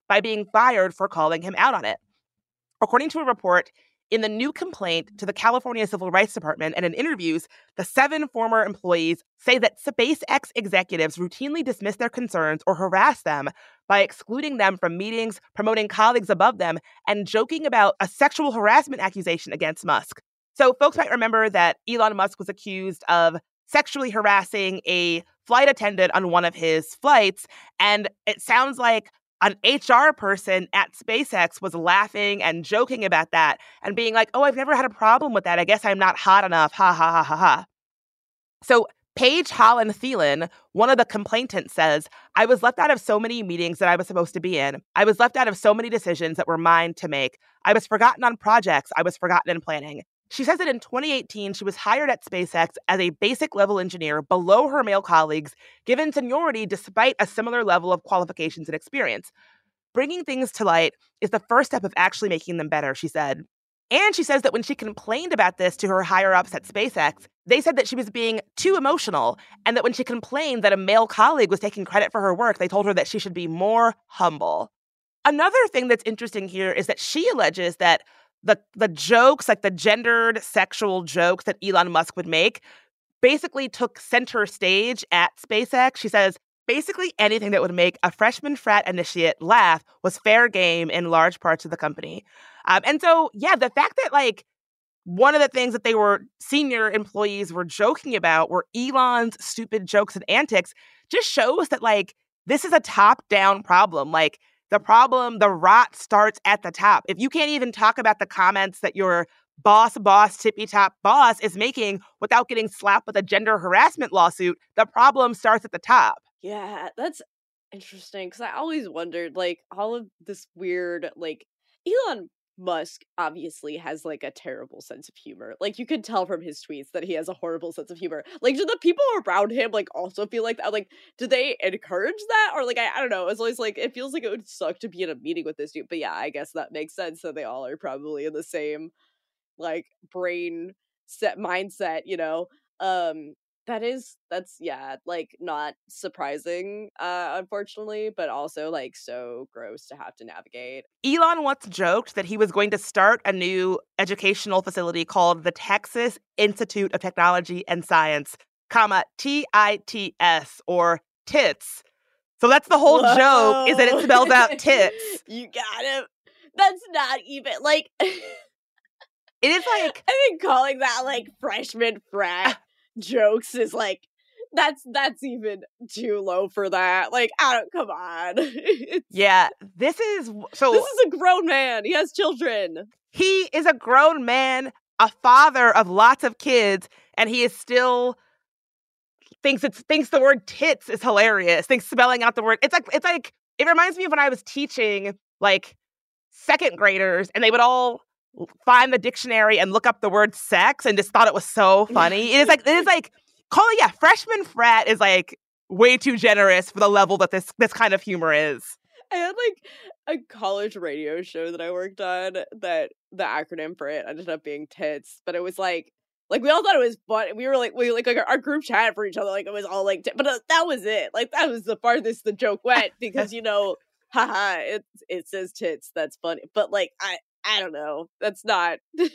by being fired for calling him out on it. According to a report in the new complaint to the California Civil Rights Department and in interviews, the seven former employees say that SpaceX executives routinely dismiss their concerns or harass them by excluding them from meetings, promoting colleagues above them, and joking about a sexual harassment accusation against Musk. So folks might remember that Elon Musk was accused of sexually harassing a flight attendant on one of his flights, and it sounds like an H R person at SpaceX was laughing and joking about that and being like, oh, I've never had a problem with that. I guess I'm not hot enough. Ha, ha, ha, ha, ha. So Paige Holland Thielen, one of the complainants, says, I was left out of so many meetings that I was supposed to be in. I was left out of so many decisions that were mine to make. I was forgotten on projects. I was forgotten in planning. She says that in twenty eighteen, she was hired at SpaceX as a basic level engineer below her male colleagues, given seniority despite a similar level of qualifications and experience. Bringing things to light is the first step of actually making them better, she said. And she says that when she complained about this to her higher-ups at SpaceX, they said that she was being too emotional, and that when she complained that a male colleague was taking credit for her work, they told her that she should be more humble. Another thing that's interesting here is that she alleges that The the jokes, like the gendered sexual jokes that Elon Musk would make, basically took center stage at SpaceX. She says basically anything that would make a freshman frat initiate laugh was fair game in large parts of the company. Um, and so, yeah, the fact that like one of the things that they were senior employees were joking about were Elon's stupid jokes and antics just shows that like this is a top-down problem. Like, the problem, the rot starts at the top. If you can't even talk about the comments that your boss, boss, tippy-top boss is making without getting slapped with a gender harassment lawsuit, the problem starts at the top. Yeah, that's interesting because I always wondered, like, all of this weird, like, Elon Musk obviously has, like, a terrible sense of humor. Like, you can tell from his tweets that he has a horrible sense of humor. Like, do the people around him, like, also feel like that? Like, do they encourage that? Or, like, I, I don't know. It's always, like, it feels like it would suck to be in a meeting with this dude. But yeah, I guess that makes sense. So they all are probably in the same, like, brain set mindset, you know? Um, that is, that's, yeah, like, not surprising, uh, unfortunately, but also, like, so gross to have to navigate. Elon once joked that he was going to start a new educational facility called the Texas Institute of Technology and Science, comma, T I T S, or TITS. So that's the whole Whoa. joke, is that it spells out tits. You got it. That's not even, like... It is like... I think calling that, like, freshman frat jokes is, like, that's that's even too low for that. Like, I don't, come on. It's, yeah, this is... so this is a grown man. He has children. He is a grown man, a father of lots of kids, and he is still... thinks it's thinks the word tits is hilarious. Thinks spelling out the word. It's like it's like it reminds me of when I was teaching like second graders, and they would all find the dictionary and look up the word sex and just thought it was so funny. It is like it is like calling yeah, freshman frat is like way too generous for the level that this this kind of humor is. I had like a college radio show that I worked on that the acronym for it ended up being tits, but it was like Like, we all thought it was fun. We were like, we like, like our, our group chat for each other, like, it was all like, t- but uh, that was it. Like, that was the farthest the joke went because, you know, haha, it, it says tits. That's funny. But, like, I, I don't know. That's not,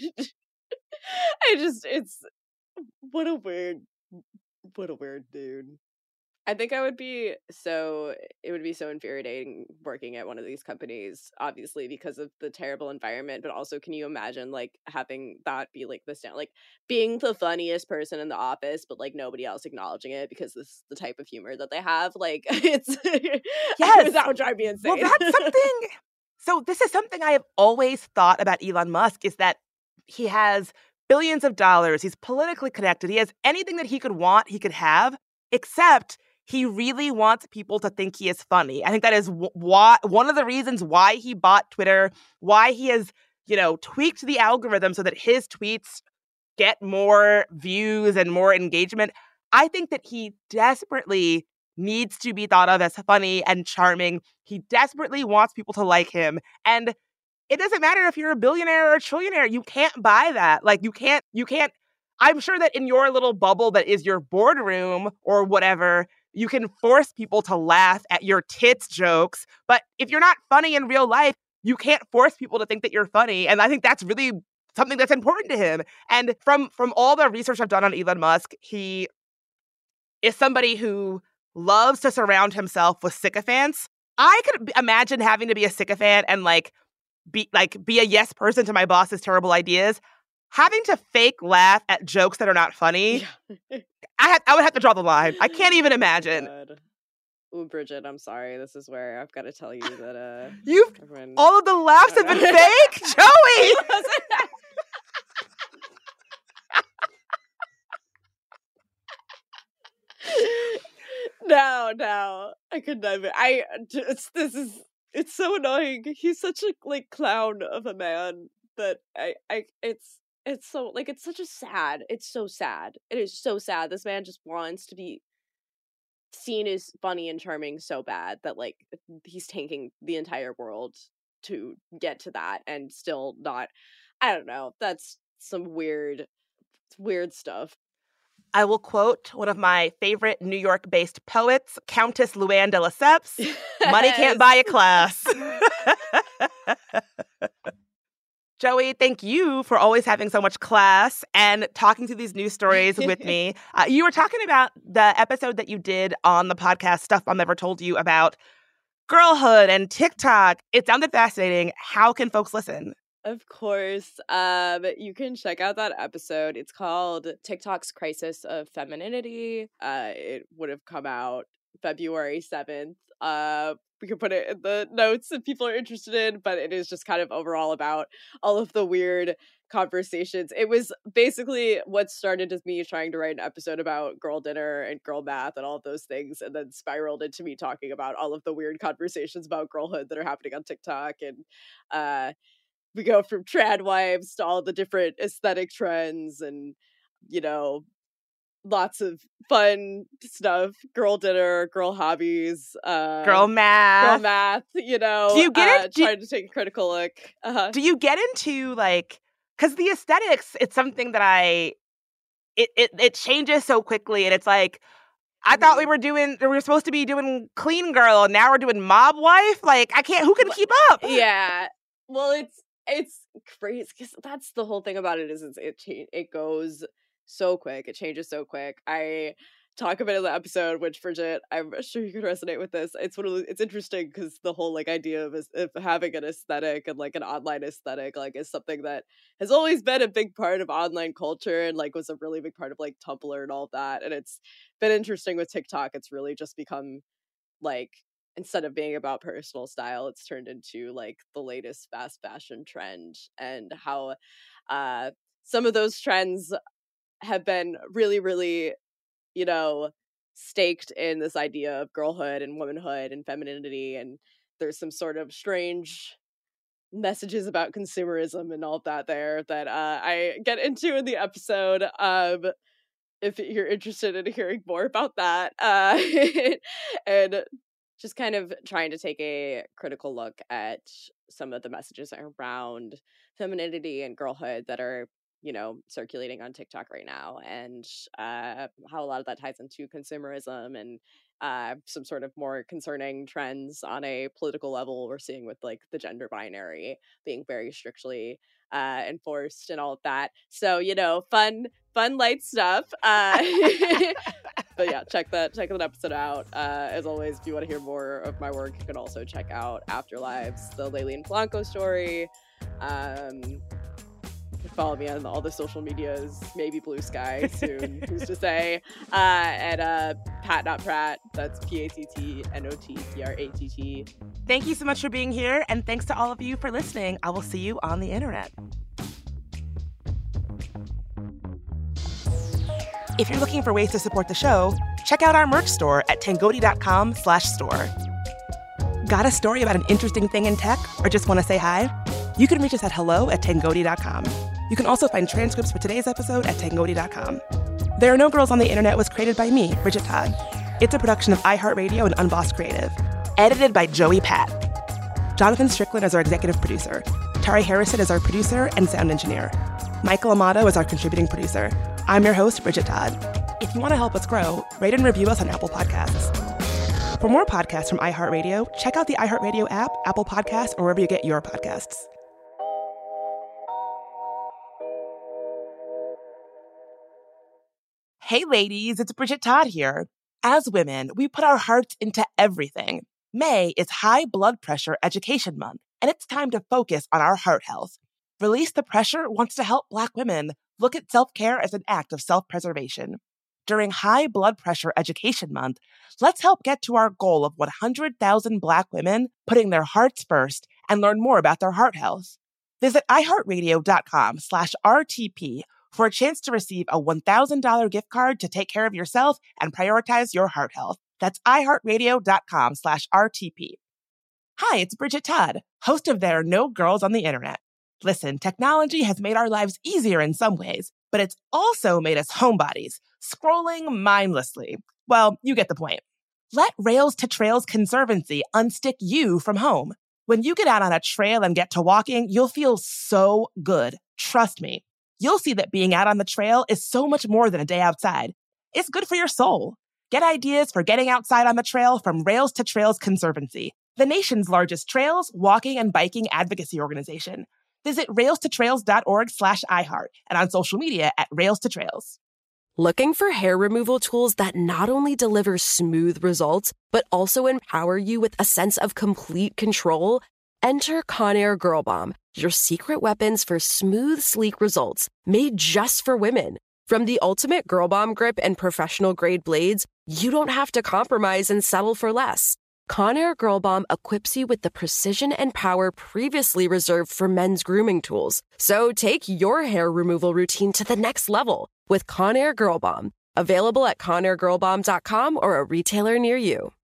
I just, it's, what a weird, what a weird dude. I think I would be so, it would be so infuriating working at one of these companies, obviously, because of the terrible environment, but also, can you imagine, like, having that be, like, the stand, like, being the funniest person in the office, but, like, nobody else acknowledging it because this is the type of humor that they have, like, it's, yes, that would drive me insane. Well, that's something, so this is something I have always thought about Elon Musk, is that he has billions of dollars, he's politically connected, he has anything that he could want, he could have, except he really wants people to think he is funny. I think that is why one of the reasons why he bought Twitter, why he has, you know, tweaked the algorithm so that his tweets get more views and more engagement. I think that he desperately needs to be thought of as funny and charming. He desperately wants people to like him. And it doesn't matter if you're a billionaire or a trillionaire. You can't buy that. Like, you can't, you can't, I'm sure that in your little bubble that is your boardroom or whatever, you can force people to laugh at your tits jokes, but if you're not funny in real life, you can't force people to think that you're funny. And I think that's really something that's important to him. And from from all the research I've done on Elon Musk, he is somebody who loves to surround himself with sycophants. I could imagine having to be a sycophant and like be like be a yes person to my boss's terrible ideas. Having to fake laugh at jokes that are not funny, yeah. I have, I would have to draw the line. I can't even imagine. God. Ooh, Bridget, I'm sorry. This is where I've got to tell you that uh, you everyone... all of the laughs have been fake, Joey. No, no, I could never. I it's, this is it's so annoying. He's such a like clown of a man that I I it's it's so like it's such a sad. It's so sad. It is so sad. This man just wants to be seen as funny and charming so bad that like he's tanking the entire world to get to that and still not. I don't know. That's some weird, weird stuff. I will quote one of my favorite New York-based poets, Countess Luann de Lesseps, money can't buy a class. Joey, thank you for always having so much class and talking through these news stories with me. Uh, you were talking about the episode that you did on the podcast, Stuff Mom Never Told You, about girlhood and TikTok. It sounded fascinating. How can folks listen? Of course. Um, you can check out that episode. It's called TikTok's Crisis of Femininity. Uh, it would have come out February seventh. Uh, we can put it in the notes if people are interested in, but it is just kind of overall about all of the weird conversations. It was basically what started as me trying to write an episode about girl dinner and girl math and all of those things, and then spiraled into me talking about all of the weird conversations about girlhood that are happening on TikTok. And uh we go from trad wives to all the different aesthetic trends and, you know, lots of fun stuff. Girl dinner, girl hobbies. Uh, girl math. Girl math, you know. Do you get uh, it? Do trying you, to take a critical look. Uh-huh. Do you get into, like, because the aesthetics, it's something that I, it, it, it changes so quickly. And it's like, I thought we were doing, we were supposed to be doing clean girl, and now we're doing mob wife. Like, I can't, who can keep up? Yeah. Well, it's, It's crazy because that's the whole thing about it is it's, it cha- it goes so quick. It changes so quick. I talk about it in the episode, which Bridget, I'm sure you can resonate with this. It's one of the, it's interesting because the whole like idea of, of having an aesthetic and like an online aesthetic like is something that has always been a big part of online culture and like was a really big part of like Tumblr and all of that. And it's been interesting with TikTok. It's really just become like, instead of being about personal style, it's turned into like the latest fast fashion trend, and how uh, some of those trends have been really, really, you know, staked in this idea of girlhood and womanhood and femininity. And there's some sort of strange messages about consumerism and all of that there that uh, I get into in the episode. Um, if you're interested in hearing more about that. Uh, and just kind of trying to take a critical look at some of the messages around femininity and girlhood that are, you know, circulating on TikTok right now, and uh, how a lot of that ties into consumerism and uh, some sort of more concerning trends on a political level we're seeing with like the gender binary being very strictly uh, enforced and all of that. So, you know, fun, fun, light stuff. Uh, but yeah, check that, check that episode out. Uh, as always, if you want to hear more of my work, you can also check out Afterlives, the Lelian Blanco story. Um, follow me on all the social medias, maybe Blue Sky soon, who's to say, uh, and uh, Pat Not Pratt, that's P A T T N O T P R A T T. Thank you so much for being here, and thanks to all of you for listening. I will see you on the internet. If you're looking for ways to support the show, check out our merch store at tangoti.com slash store. Got a story about an interesting thing in tech, or just want to say hi? You can reach us at hello at tangoti dot com. You can also find transcripts for today's episode at tangoti dot com. There Are No Girls on the Internet was created by me, Bridget Todd. It's a production of iHeartRadio and Unbossed Creative. Edited by Joey Pat. Jonathan Strickland is our executive producer. Tari Harrison is our producer and sound engineer. Michael Amato is our contributing producer. I'm your host, Bridget Todd. if you want to help us grow, rate and review us on Apple Podcasts. For more podcasts from iHeartRadio, check out the iHeartRadio app, Apple Podcasts, or wherever you get your podcasts. Hey ladies, it's Bridget Todd here. As women, we put our hearts into everything. May is High Blood Pressure Education Month, and it's time to focus on our heart health. Release the Pressure wants to help Black women look at self-care as an act of self-preservation. During High Blood Pressure Education Month, let's help get to our goal of one hundred thousand Black women putting their hearts first and learn more about their heart health. Visit iHeartRadio.com slash RTP for a chance to receive a one thousand dollars gift card to take care of yourself and prioritize your heart health. That's iHeartRadio.com slash RTP. Hi, it's Bridget Todd, host of There Are No Girls on the Internet. Listen, technology has made our lives easier in some ways, but it's also made us homebodies, scrolling mindlessly. Well, you get the point. Let Rails to Trails Conservancy unstick you from home. When you get out on a trail and get to walking, you'll feel so good. Trust me. You'll see that being out on the trail is so much more than a day outside. It's good for your soul. Get ideas for getting outside on the trail from Rails to Trails Conservancy, the nation's largest trails, walking, and biking advocacy organization. Visit railstotrails.org slash iHeart and on social media at Rails to Trails. Looking for hair removal tools that not only deliver smooth results, but also empower you with a sense of complete control? Enter Conair Girl Bomb, your secret weapons for smooth, sleek results, made just for women. From the ultimate Girl Bomb grip and professional-grade blades, you don't have to compromise and settle for less. Conair Girl Bomb equips you with the precision and power previously reserved for men's grooming tools. So take your hair removal routine to the next level with Conair Girl Bomb. Available at conair girl bomb dot com or a retailer near you.